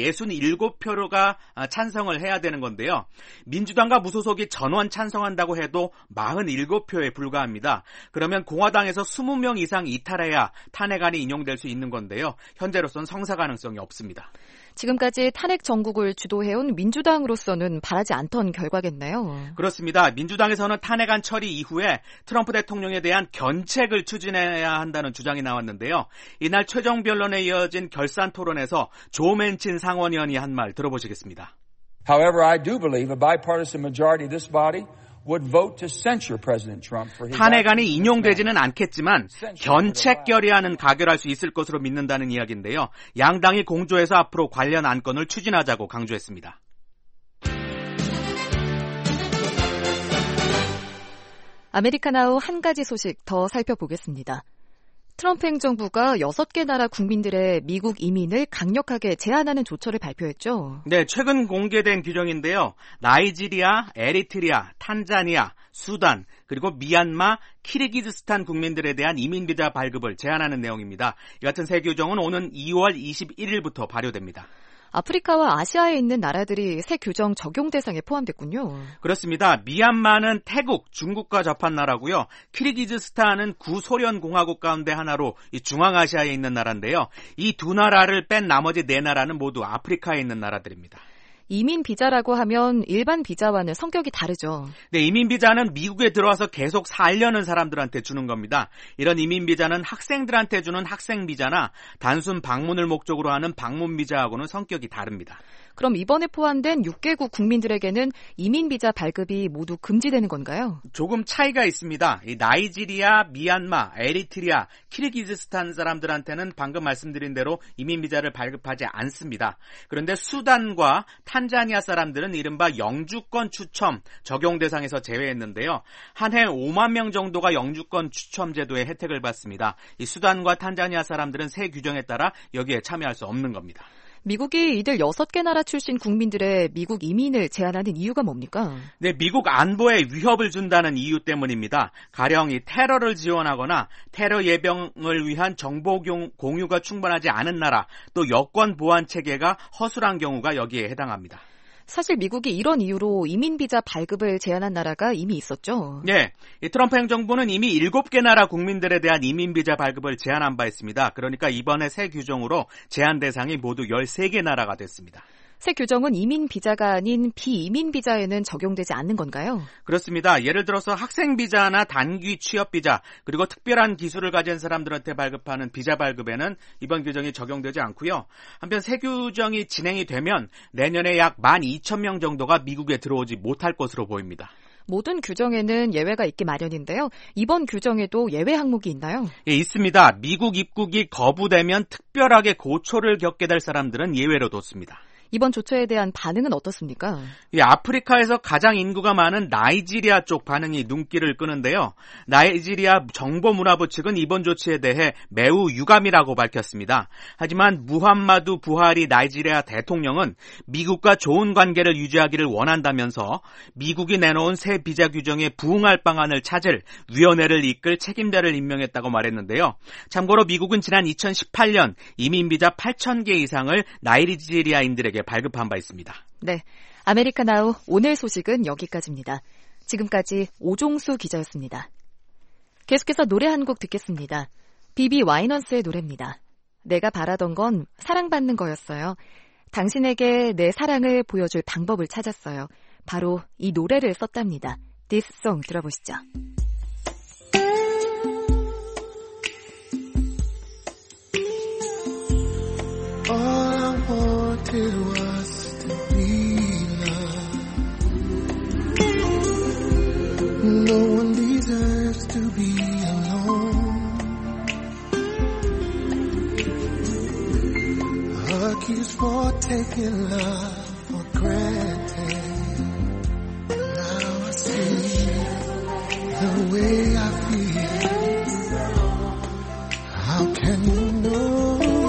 67표가 찬성을 해야 되는 건데요. 민주당과 무소속이 전원 찬성한다고 해도 47표에 불과합니다. 그러면 공화당에서 20명 이상 이탈해야 탄핵안이 인용될 수 있는 건데요. 현재로서는 성사 가능성이 없습니다. 지금까지 탄핵 정국을 주도해온 민주당으로서는 바라지 않던 결과겠네요. 그렇습니다. 민주당에서는 탄핵안 처리 이후에 트럼프 대통령에 대한 견책을 추진해야 한다는 주장이 나왔는데요. 이날 최종 변론에 이어진 결산 토론에서 조 맨친 상원의원이 한 말 들어보시겠습니다. However, I do believe a bipartisan majority of this body would vote to censure President Trump for his 탄핵안이 인용되지는 않겠지만 견책 결의안은 가결할 수 있을 것으로 믿는다는 이야기인데요. 양당이 공조해서 앞으로 관련 안건을 추진하자고 강조했습니다. 아메리카나우 한 가지 소식 더 살펴보겠습니다. 트럼프 행정부가 6개 나라 국민들의 미국 이민을 강력하게 제한하는 조처를 발표했죠. 네, 최근 공개된 규정인데요. 나이지리아, 에리트리아, 탄자니아, 수단, 그리고 미얀마, 키르기즈스탄 국민들에 대한 이민비자 발급을 제한하는 내용입니다. 이 같은 새 규정은 오는 2월 21일부터 발효됩니다. 아프리카와 아시아에 있는 나라들이 새 규정 적용 대상에 포함됐군요. 그렇습니다. 미얀마는 태국, 중국과 접한 나라고요. 키르기즈스탄은 구소련 공화국 가운데 하나로 이 중앙아시아에 있는 나라인데요. 이 두 나라를 뺀 나머지 4나라는 모두 아프리카에 있는 나라들입니다. 이민 비자라고 하면 일반 비자와는 성격이 다르죠. 네, 이민 비자는 미국에 들어와서 계속 살려는 사람들한테 주는 겁니다. 이런 이민 비자는 학생들한테 주는 학생 비자나 단순 방문을 목적으로 하는 방문 비자하고는 성격이 다릅니다. 그럼 이번에 포함된 6개국 국민들에게는 이민 비자 발급이 모두 금지되는 건가요? 조금 차이가 있습니다. 이 나이지리아, 미얀마, 에리트리아, 키르기즈스탄 사람들한테는 방금 말씀드린 대로 이민 비자를 발급하지 않습니다. 그런데 수단과 탄자니아 사람들은 이른바 영주권 추첨 적용 대상에서 제외했는데요. 한 해 5만 명 정도가 영주권 추첨 제도의 혜택을 받습니다. 이 수단과 탄자니아 사람들은 새 규정에 따라 여기에 참여할 수 없는 겁니다. 미국이 이들 6개 나라 출신 국민들의 미국 이민을 제한하는 이유가 뭡니까? 네, 미국 안보에 위협을 준다는 이유 때문입니다. 가령 이 테러를 지원하거나 테러 예방을 위한 정보 공유가 충분하지 않은 나라, 또 여권 보안 체계가 허술한 경우가 여기에 해당합니다. 사실 미국이 이런 이유로 이민 비자 발급을 제한한 나라가 이미 있었죠. 네, 이 트럼프 행정부는 이미 7개 나라 국민들에 대한 이민 비자 발급을 제한한 바 있습니다. 그러니까 이번에 새 규정으로 제한 대상이 모두 13개 나라가 됐습니다. 새 규정은 이민 비자가 아닌 비이민 비자에는 적용되지 않는 건가요? 그렇습니다. 예를 들어서 학생 비자나 단기 취업 비자, 그리고 특별한 기술을 가진 사람들한테 발급하는 비자 발급에는 이번 규정이 적용되지 않고요. 한편 새 규정이 진행이 되면 내년에 약 12,000명 정도가 미국에 들어오지 못할 것으로 보입니다. 모든 규정에는 예외가 있기 마련인데요. 이번 규정에도 예외 항목이 있나요? 예, 있습니다. 미국 입국이 거부되면 특별하게 고초를 겪게 될 사람들은 예외로 뒀습니다. 이번 조처에 대한 반응은 어떻습니까? 이 아프리카에서 가장 인구가 많은 나이지리아 쪽 반응이 눈길을 끄는데요. 나이지리아 정보문화부 측은 이번 조치에 대해 매우 유감이라고 밝혔습니다. 하지만 무함마두 부하리 나이지리아 대통령은 미국과 좋은 관계를 유지하기를 원한다면서 미국이 내놓은 새 비자 규정에 부응할 방안을 찾을 위원회를 이끌 책임자를 임명했다고 말했는데요. 참고로 미국은 지난 2018년 이민비자 8,000개 이상을 나이지리아인들에게 발급한 바 있습니다. 네, 아메리카나우 오늘 소식은 여기까지입니다. 지금까지 오종수 기자였습니다. 계속해서 노래 한 곡 듣겠습니다. 비비 와이넌스의 노래입니다. 내가 바라던 건 사랑받는 거였어요. 당신에게 내 사랑을 보여줄 방법을 찾았어요. 바로 이 노래를 썼답니다. This Song 들어보시죠. All I wanted was to be loved. No one deserves to be alone. Accused for taking love for granted. Now I see the way I feel. How can you know?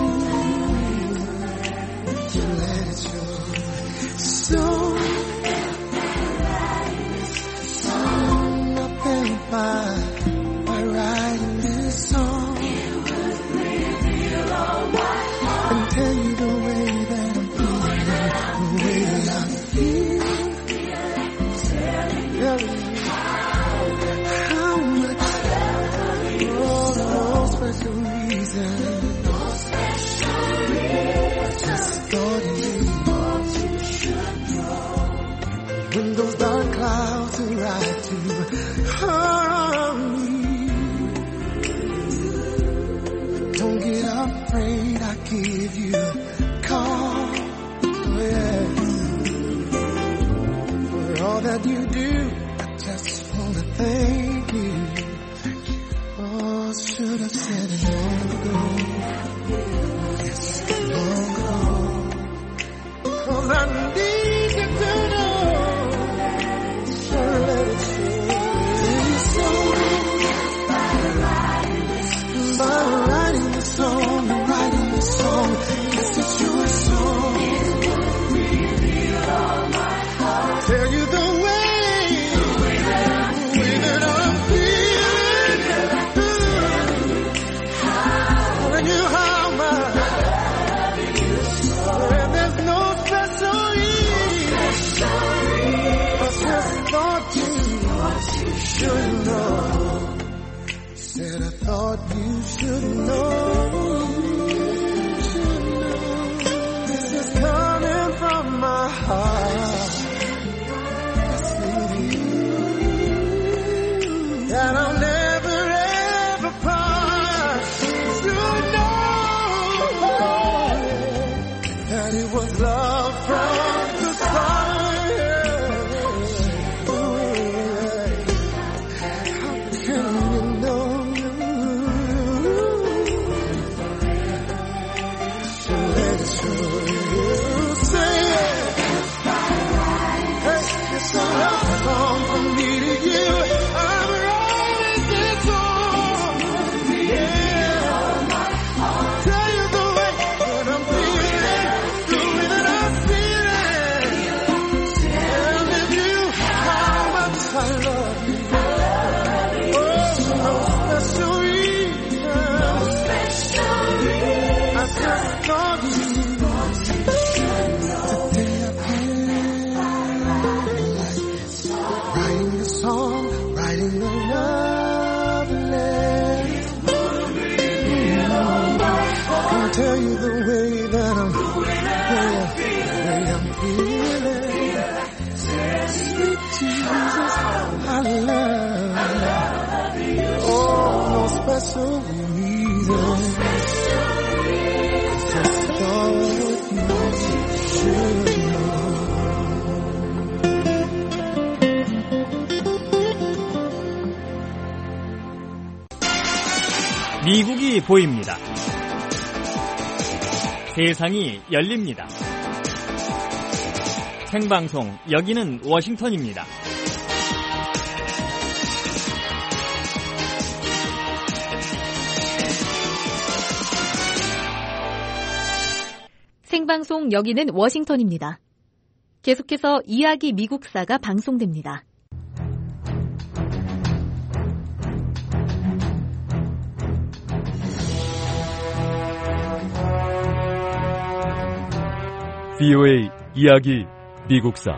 By writing this song, it would reveal all my heart and tell you the way that I'm feeling, the way that I feel. How much oh, no special reason. I just thought you should know. When those dark clouds arrive to don't get afraid, I give you a call. Oh, yeah. For all that you do, I just want to thank you. Oh, should have said it long ago. Yes, long ago. 'Cause I need you to know. So let it show. By writing the song, yes, it's your song. It will reveal all my heart. Tell you the way that I'm feeling. Telling you how much I love you so. And there's no special reason. I just thought you should know. Said I thought you should know. This is coming from my heart. That I'll never ever part. To know that it was love from the start. How can you know? It's a love song from me to you. I'm writing this song. Yeah. I'll tell you the way that I'm feeling, the way that I'm feeling. Telling you how much I love you. Oh, no special reason. I just thought you. Writing another letter. I'll tell you the way that I'm feeling. Sweet Jesus, I love you. Oh, no special reason. Just thought you should know. 미국이 보입니다. 세상이 열립니다. 생방송 여기는 워싱턴입니다. 생방송 여기는 워싱턴입니다. 계속해서 이야기 미국사가 방송됩니다. VOA 이야기 미국사.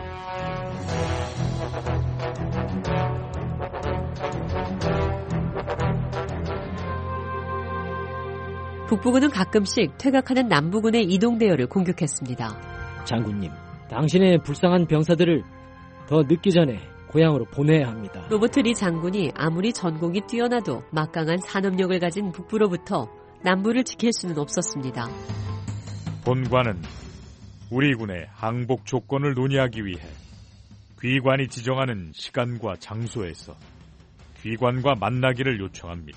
북부군은 가끔씩 퇴각하는 남부군의 이동대열을 공격했습니다. 장군님, 당신의 불쌍한 병사들을 더 늦기 전에 고향으로 보내야 합니다. 로버트 리 장군이 아무리 전공이 뛰어나도 막강한 산업력을 가진 북부로부터 남부를 지킬 수는 없었습니다. 본관은 우리 군의 항복 조건을 논의하기 위해 귀관이 지정하는 시간과 장소에서 귀관과 만나기를 요청합니다.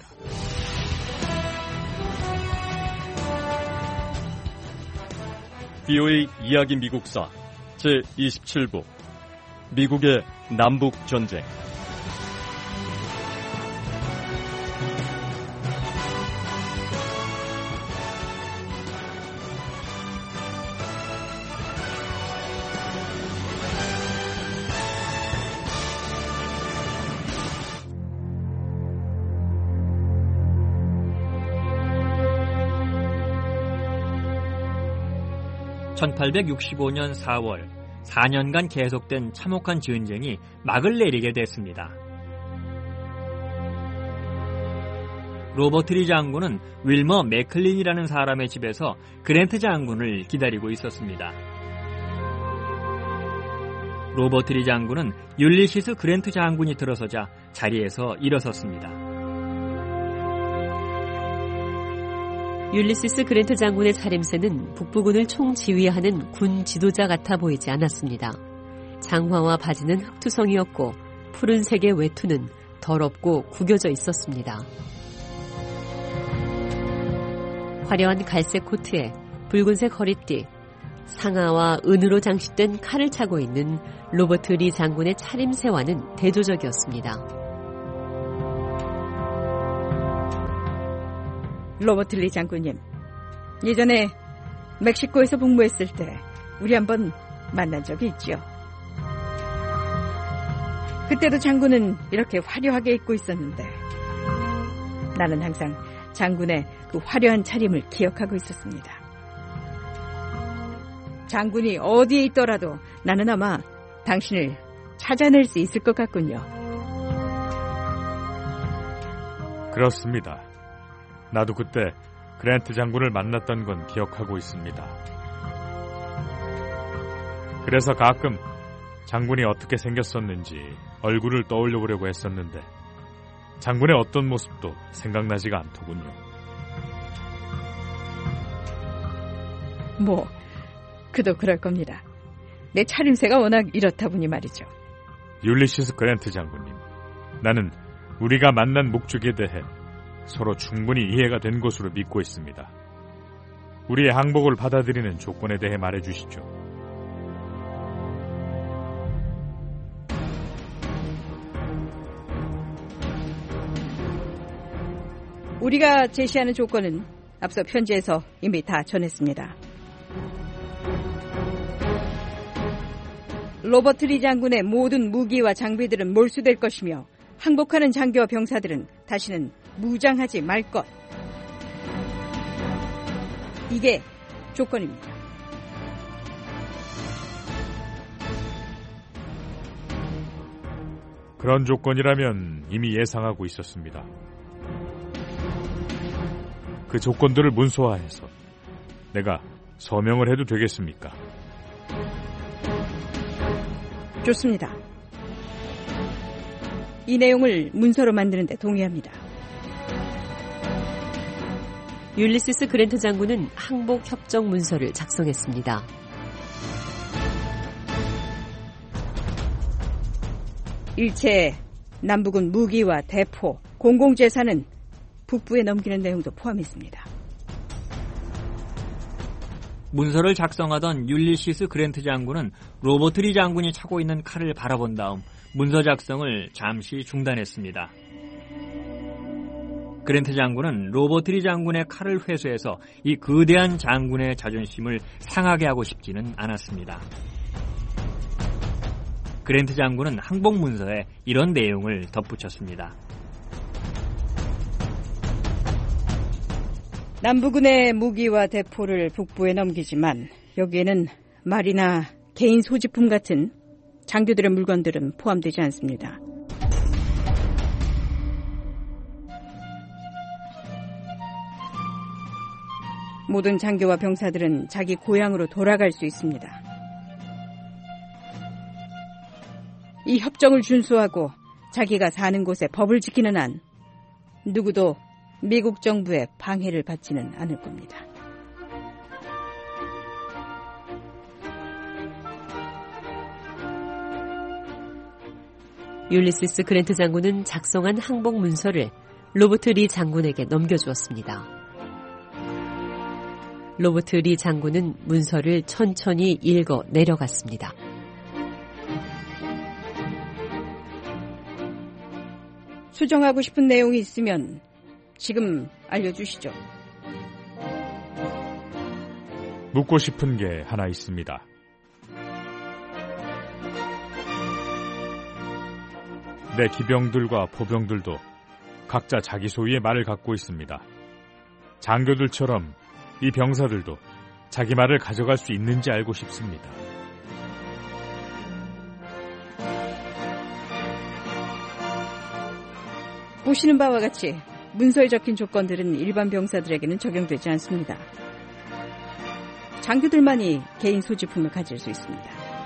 VOA 이야기 미국사 제27부 미국의 남북전쟁. (1865년 4월) 4년간 계속된 참혹한 전쟁이 막을 내리게 됐습니다. 로버트 리 장군은 윌머 맥클린이라는 사람의 집에서 그랜트 장군을 기다리고 있었습니다. 로버트 리 장군은 율리시스 그랜트 장군이 들어서자 자리에서 일어섰습니다. 율리시스 그랜트 장군의 차림새는 북부군을 총지휘하는 군 지도자 같아 보이지 않았습니다. 장화와 바지는 흑투성이었고 푸른색의 외투는 더럽고 구겨져 있었습니다. 화려한 갈색 코트에 붉은색 허리띠, 상아와 은으로 장식된 칼을 차고 있는 로버트 리 장군의 차림새와는 대조적이었습니다. 로버트 리 장군님, 예전에 멕시코에서 복무했을 때 우리 한번 만난 적이 있죠. 그때도 장군은 이렇게 화려하게 입고 있었는데 나는 항상 장군의 그 화려한 차림을 기억하고 있었습니다. 장군이 어디에 있더라도 나는 아마 당신을 찾아낼 수 있을 것 같군요. 그렇습니다. 나도 그때 그랜트 장군을 만났던 건 기억하고 있습니다. 그래서 가끔 장군이 어떻게 생겼었는지 얼굴을 떠올려 보려고 했었는데 장군의 어떤 모습도 생각나지가 않더군요. 뭐, 그도 그럴 겁니다. 내 차림새가 워낙 이렇다 보니 말이죠. 율리시스 그랜트 장군님, 나는 우리가 만난 목적에 대해 서로 충분히 이해가 된 것으로 믿고 있습니다. 우리의 항복을 받아들이는 조건에 대해 말해주시죠. 우리가 제시하는 조건은 앞서 편지에서 이미 다 전했습니다. 로버트 리 장군의 모든 무기와 장비들은 몰수될 것이며 항복하는 장교와 병사들은 다시는 무장하지 말 것. 이게 조건입니다. 그런 조건이라면 이미 예상하고 있었습니다. 그 조건들을 문서화해서 내가 서명을 해도 되겠습니까? 좋습니다. 이 내용을 문서로 만드는 데 동의합니다. 율리시스 그랜트 장군은 항복 협정 문서를 작성했습니다. 일체 남북은 무기와 대포, 공공재산은 북부에 넘기는 내용도 포함했습니다. 문서를 작성하던 율리시스 그랜트 장군은 로버트 리 장군이 차고 있는 칼을 바라본 다음 문서 작성을 잠시 중단했습니다. 그랜트 장군은 로버트 리 장군의 칼을 회수해서 이 거대한 장군의 자존심을 상하게 하고 싶지는 않았습니다. 그랜트 장군은 항복 문서에 이런 내용을 덧붙였습니다. 남부군의 무기와 대포를 북부에 넘기지만 여기에는 말이나 개인 소지품 같은 장교들의 물건들은 포함되지 않습니다. 모든 장교와 병사들은 자기 고향으로 돌아갈 수 있습니다. 이 협정을 준수하고 자기가 사는 곳에 법을 지키는 한 누구도 미국 정부의 방해를 받지는 않을 겁니다. 율리시스 그랜트 장군은 작성한 항복 문서를 로버트 리 장군에게 넘겨주었습니다. 로버트 리 장군은 문서를 천천히 읽어 내려갔습니다. 수정하고 싶은 내용이 있으면 지금 알려주시죠. 묻고 싶은 게 하나 있습니다. 내 기병들과 보병들도 각자 자기 소유의 말을 갖고 있습니다. 장교들처럼 이 병사들도 자기 말을 가져갈 수 있는지 알고 싶습니다. 보시는 바와 같이 문서에 적힌 조건들은 일반 병사들에게는 적용되지 않습니다. 장교들만이 개인 소지품을 가질 수 있습니다.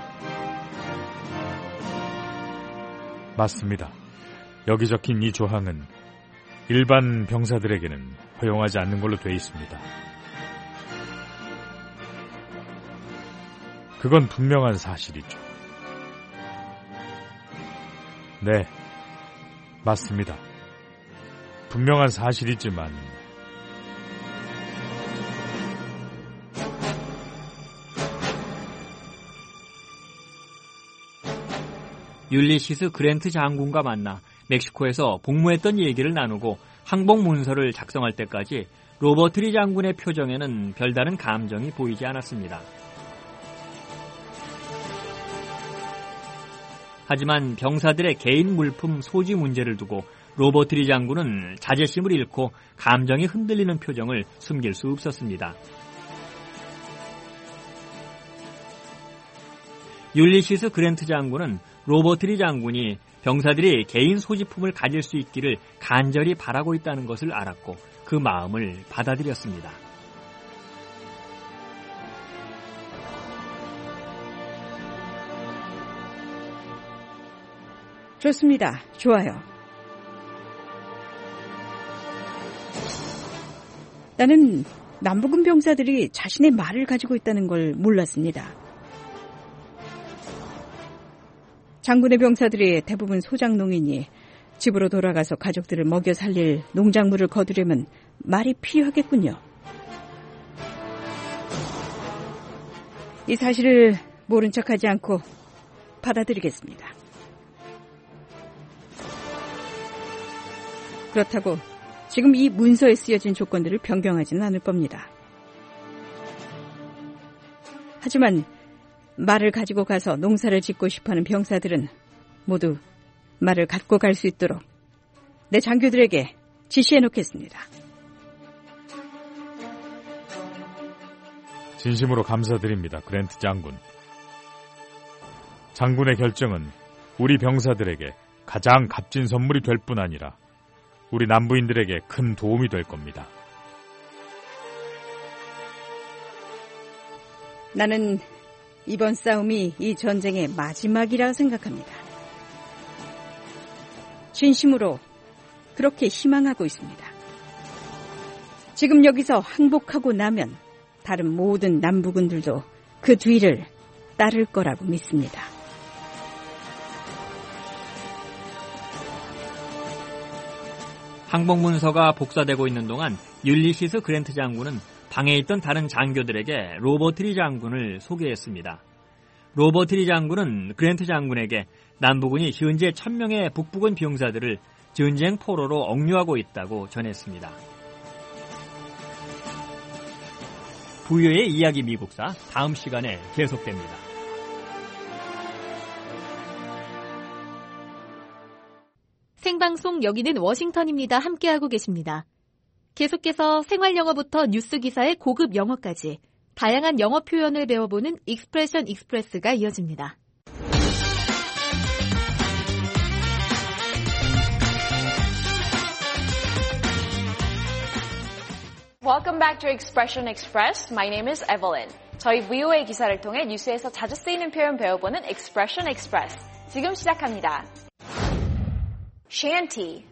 맞습니다. 여기 적힌 이 조항은 일반 병사들에게는 허용하지 않는 걸로 돼 있습니다. 그건 분명한 사실이죠. 네, 맞습니다. 분명한 사실이지만 율리시스 그랜트 장군과 만나 멕시코에서 복무했던 얘기를 나누고 항복 문서를 작성할 때까지 로버트 리 장군의 표정에는 별다른 감정이 보이지 않았습니다. 하지만 병사들의 개인 물품 소지 문제를 두고 로버트 리 장군은 자제심을 잃고 감정이 흔들리는 표정을 숨길 수 없었습니다. 율리시스 그랜트 장군은 로버트 리 장군이 병사들이 개인 소지품을 가질 수 있기를 간절히 바라고 있다는 것을 알았고 그 마음을 받아들였습니다. 좋습니다. 좋아요. 나는 남부군 병사들이 자신의 말을 가지고 있다는 걸 몰랐습니다. 장군의 병사들이 대부분 소작농이니 집으로 돌아가서 가족들을 먹여 살릴 농작물을 거두려면 말이 필요하겠군요. 이 사실을 모른 척하지 않고 받아들이겠습니다. 그렇다고 지금 이 문서에 쓰여진 조건들을 변경하지는 않을 겁니다. 하지만 말을 가지고 가서 농사를 짓고 싶어하는 병사들은 모두 말을 갖고 갈 수 있도록 내 장교들에게 지시해 놓겠습니다. 진심으로 감사드립니다, 그랜트 장군. 장군의 결정은 우리 병사들에게 가장 값진 선물이 될 뿐 아니라 우리 남부인들에게 큰 도움이 될 겁니다. 나는 이번 싸움이 이 전쟁의 마지막이라 생각합니다. 진심으로 그렇게 희망하고 있습니다. 지금 여기서 항복하고 나면 다른 모든 남부군들도 그 뒤를 따를 거라고 믿습니다. 항복 문서가 복사되고 있는 동안 율리시스 그랜트 장군은 방에 있던 다른 장교들에게 로버트리 장군을 소개했습니다. 로버트리 장군은 그랜트 장군에게 남부군이 현재 1000명의 북부군 병사들을 전쟁 포로로 억류하고 있다고 전했습니다. 부여의 이야기 미국사 다음 시간에 계속됩니다. 생방송 여기는 워싱턴입니다. 함께하고 계십니다. 계속해서 생활영어부터 뉴스 기사의 고급 영어까지 다양한 영어 표현을 배워보는 익스프레션 익스프레스가 이어집니다. Welcome back to Expression Express. My name is Evelyn. 저희 VOA 기사를 통해 뉴스에서 자주 쓰이는 표현 배워보는 Expression Express. 지금 시작합니다. Shanty,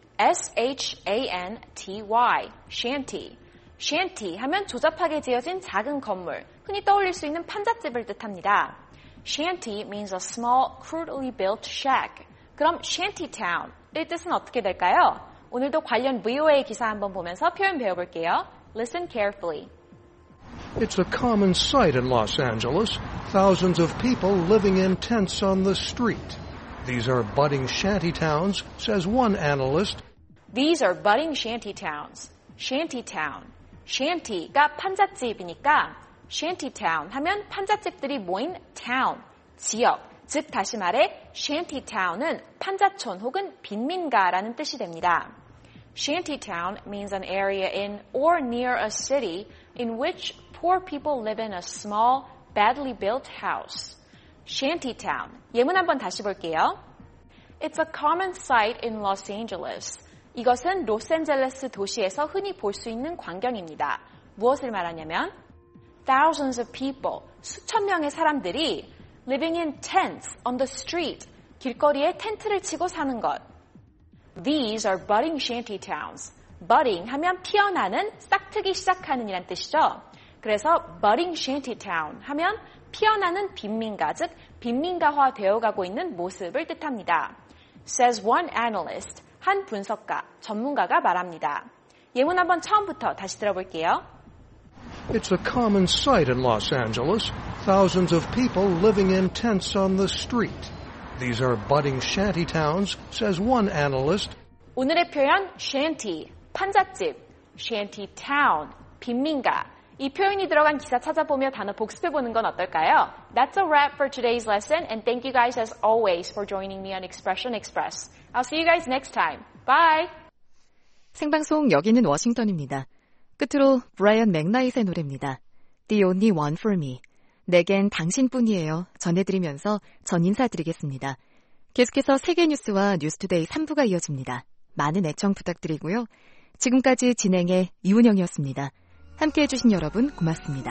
S-H-A-N-T-Y, shanty. shanty 하면 조잡하게 지어진 작은 건물, 흔히 떠올릴 수 있는 판잣집을 뜻합니다. Shanty means a small, crudely built shack. 그럼 shantytown의 뜻은 어떻게 될까요? 오늘도 관련 VOA 기사 한번 보면서 표현 배워볼게요. Listen carefully. It's a common sight in Los Angeles. Thousands of people living in tents on the street. These are budding shanty towns, says one analyst. These are budding shanty towns. shantytown. shanty가 판잣집이니까 shantytown 하면 판잣집들이 모인 town, 지역. 즉 다시 말해 shantytown은 판잣촌 혹은 빈민가라는 뜻이 됩니다. Shantytown means an area in or near a city in which poor people live in a small, badly built house. Shantytown. 예문 한번 다시 볼게요. It's a common sight in Los Angeles. 이것은 로스앤젤레스 도시에서 흔히 볼 수 있는 광경입니다. 무엇을 말하냐면 thousands of people, 수천 명의 사람들이 living in tents on the street, 길거리에 텐트를 치고 사는 것. These are budding shanty towns. budding 하면 피어나는, 싹트기 시작하는 이란 뜻이죠. 그래서 budding shanty town 하면 피어나는 빈민가, 즉 빈민가화 되어가고 있는 모습을 뜻합니다. Says one analyst, 한 분석가, 전문가가 말합니다. 예문 한번 처음부터 다시 들어볼게요. It's a common sight in Los Angeles. Thousands of people living in tents on the street. These are budding shanty towns, says one analyst. 오늘의 표현 shanty, 판잣집, shanty town, 빈민가. 이 표현이 들어간 기사 찾아보며 단어 복습해보는 건 어떨까요? That's a wrap for today's lesson, and thank you guys as always for joining me on Expression Express. I'll see you guys next time. Bye! 생방송 여기는 워싱턴입니다. 끝으로 브라이언 맥나잇의 노래입니다. The Only One for Me. 내겐 당신뿐이에요. 전해드리면서 전 인사드리겠습니다. 계속해서 세계 뉴스와 뉴스투데이 3부가 이어집니다. 많은 애청 부탁드리고요. 지금까지 진행의 이훈영이었습니다. 함께해 주신 여러분 고맙습니다.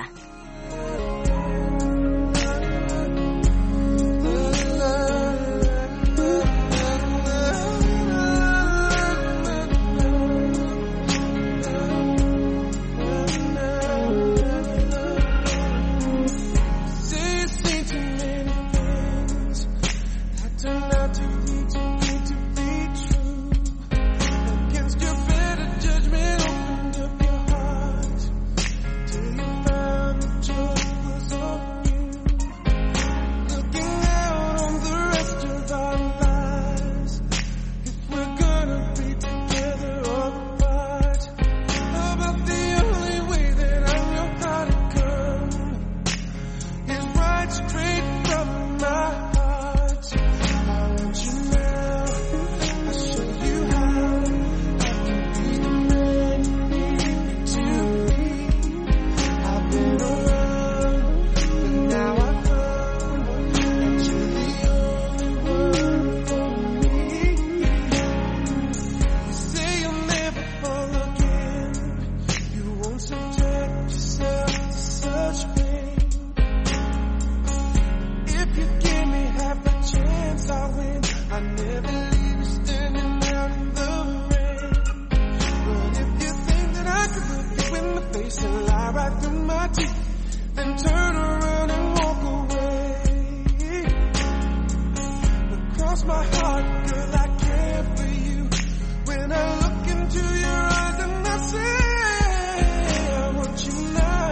my heart, girl, I care for you. When I look into your eyes and I say, I want you now.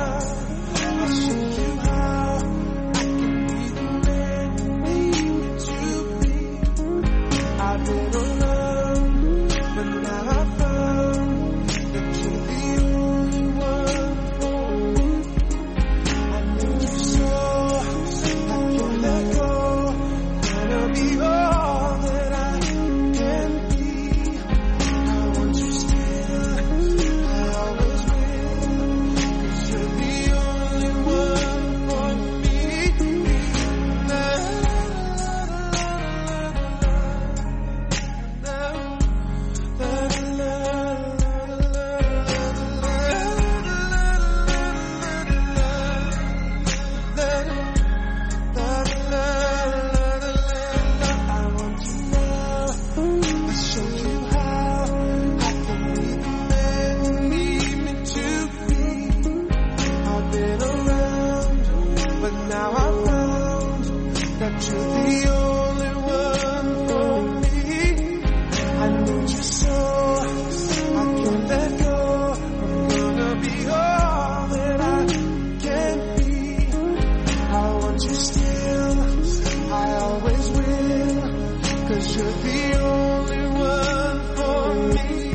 You're the only one for me.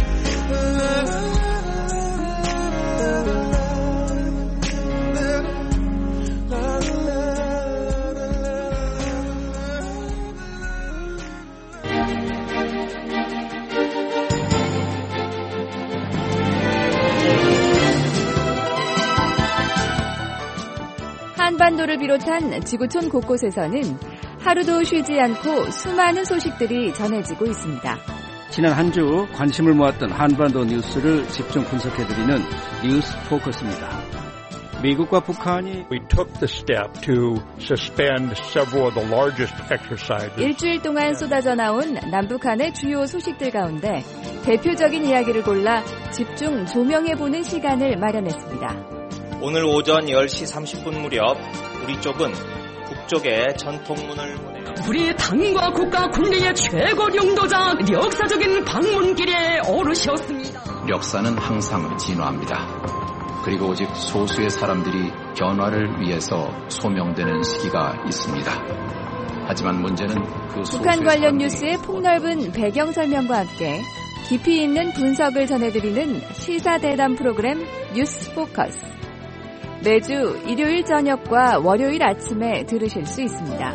한반도를 비롯한 지구촌 곳곳에서는 하루도 쉬지 않고 수많은 소식들이 전해지고 있습니다. 지난 한 주 관심을 모았던 한반도 뉴스를 집중 분석해드리는 뉴스 포커스입니다. 미국과 북한이 We took the step to suspend several of the largest exercises. 일주일 동안 쏟아져 나온 남북한의 주요 소식들 가운데 대표적인 이야기를 골라 집중 조명해보는 시간을 마련했습니다. 오늘 오전 10시 30분 무렵 우리 쪽은 북쪽에 전통문을 보내요. 우리 당과 국가 군리의 최고領導자 역사적인 방문길에 오르셨습니다. 역사는 항상 진화합니다. 그리고 오직 소수의 사람들이 변화를 위해서 소명되는 시기가 있습니다. 하지만 문제는 그 북한 관련 뉴스의 폭넓은 배경 설명과 함께 깊이 있는 분석을 전해드리는 시사대담 프로그램 뉴스 포커스. 매주 일요일 저녁과 월요일 아침에 들으실 수 있습니다.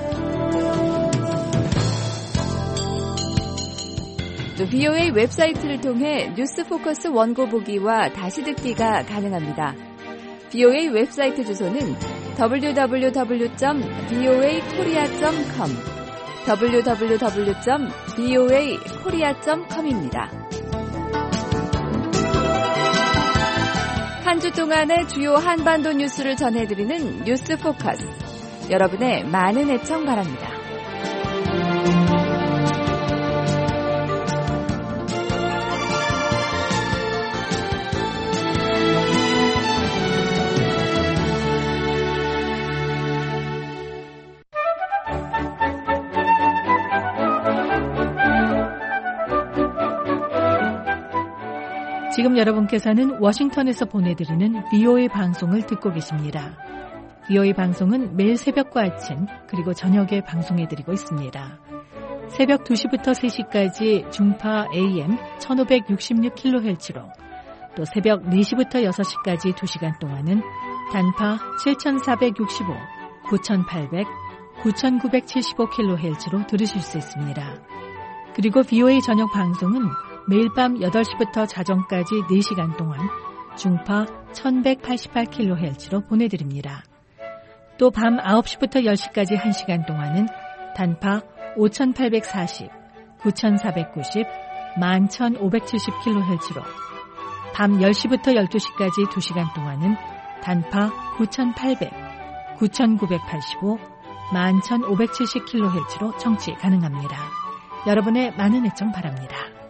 또 VOA 웹사이트를 통해 뉴스 포커스 원고 보기와 다시 듣기가 가능합니다. VOA 웹사이트 주소는 www.voakorea.com www.voakorea.com입니다. 한 주 동안의 주요 한반도 뉴스를 전해드리는 뉴스 포커스. 여러분의 많은 애청 바랍니다. 지금 여러분께서는 워싱턴에서 보내드리는 VOA 방송을 듣고 계십니다. VOA 방송은 매일 새벽과 아침 그리고 저녁에 방송해드리고 있습니다. 새벽 2시부터 3시까지 중파 AM 1566kHz로 또 새벽 4시부터 6시까지 2시간 동안은 단파 7465, 9800, 9975kHz로 들으실 수 있습니다. 그리고 VOA 저녁 방송은 매일 밤 8시부터 자정까지 4시간 동안 중파 1188kHz로 보내드립니다. 또 밤 9시부터 10시까지 1시간 동안은 단파 5840, 9490, 11570kHz로 밤 10시부터 12시까지 2시간 동안은 단파 9800, 9985, 11570kHz로 청취 가능합니다. 여러분의 많은 애청 바랍니다.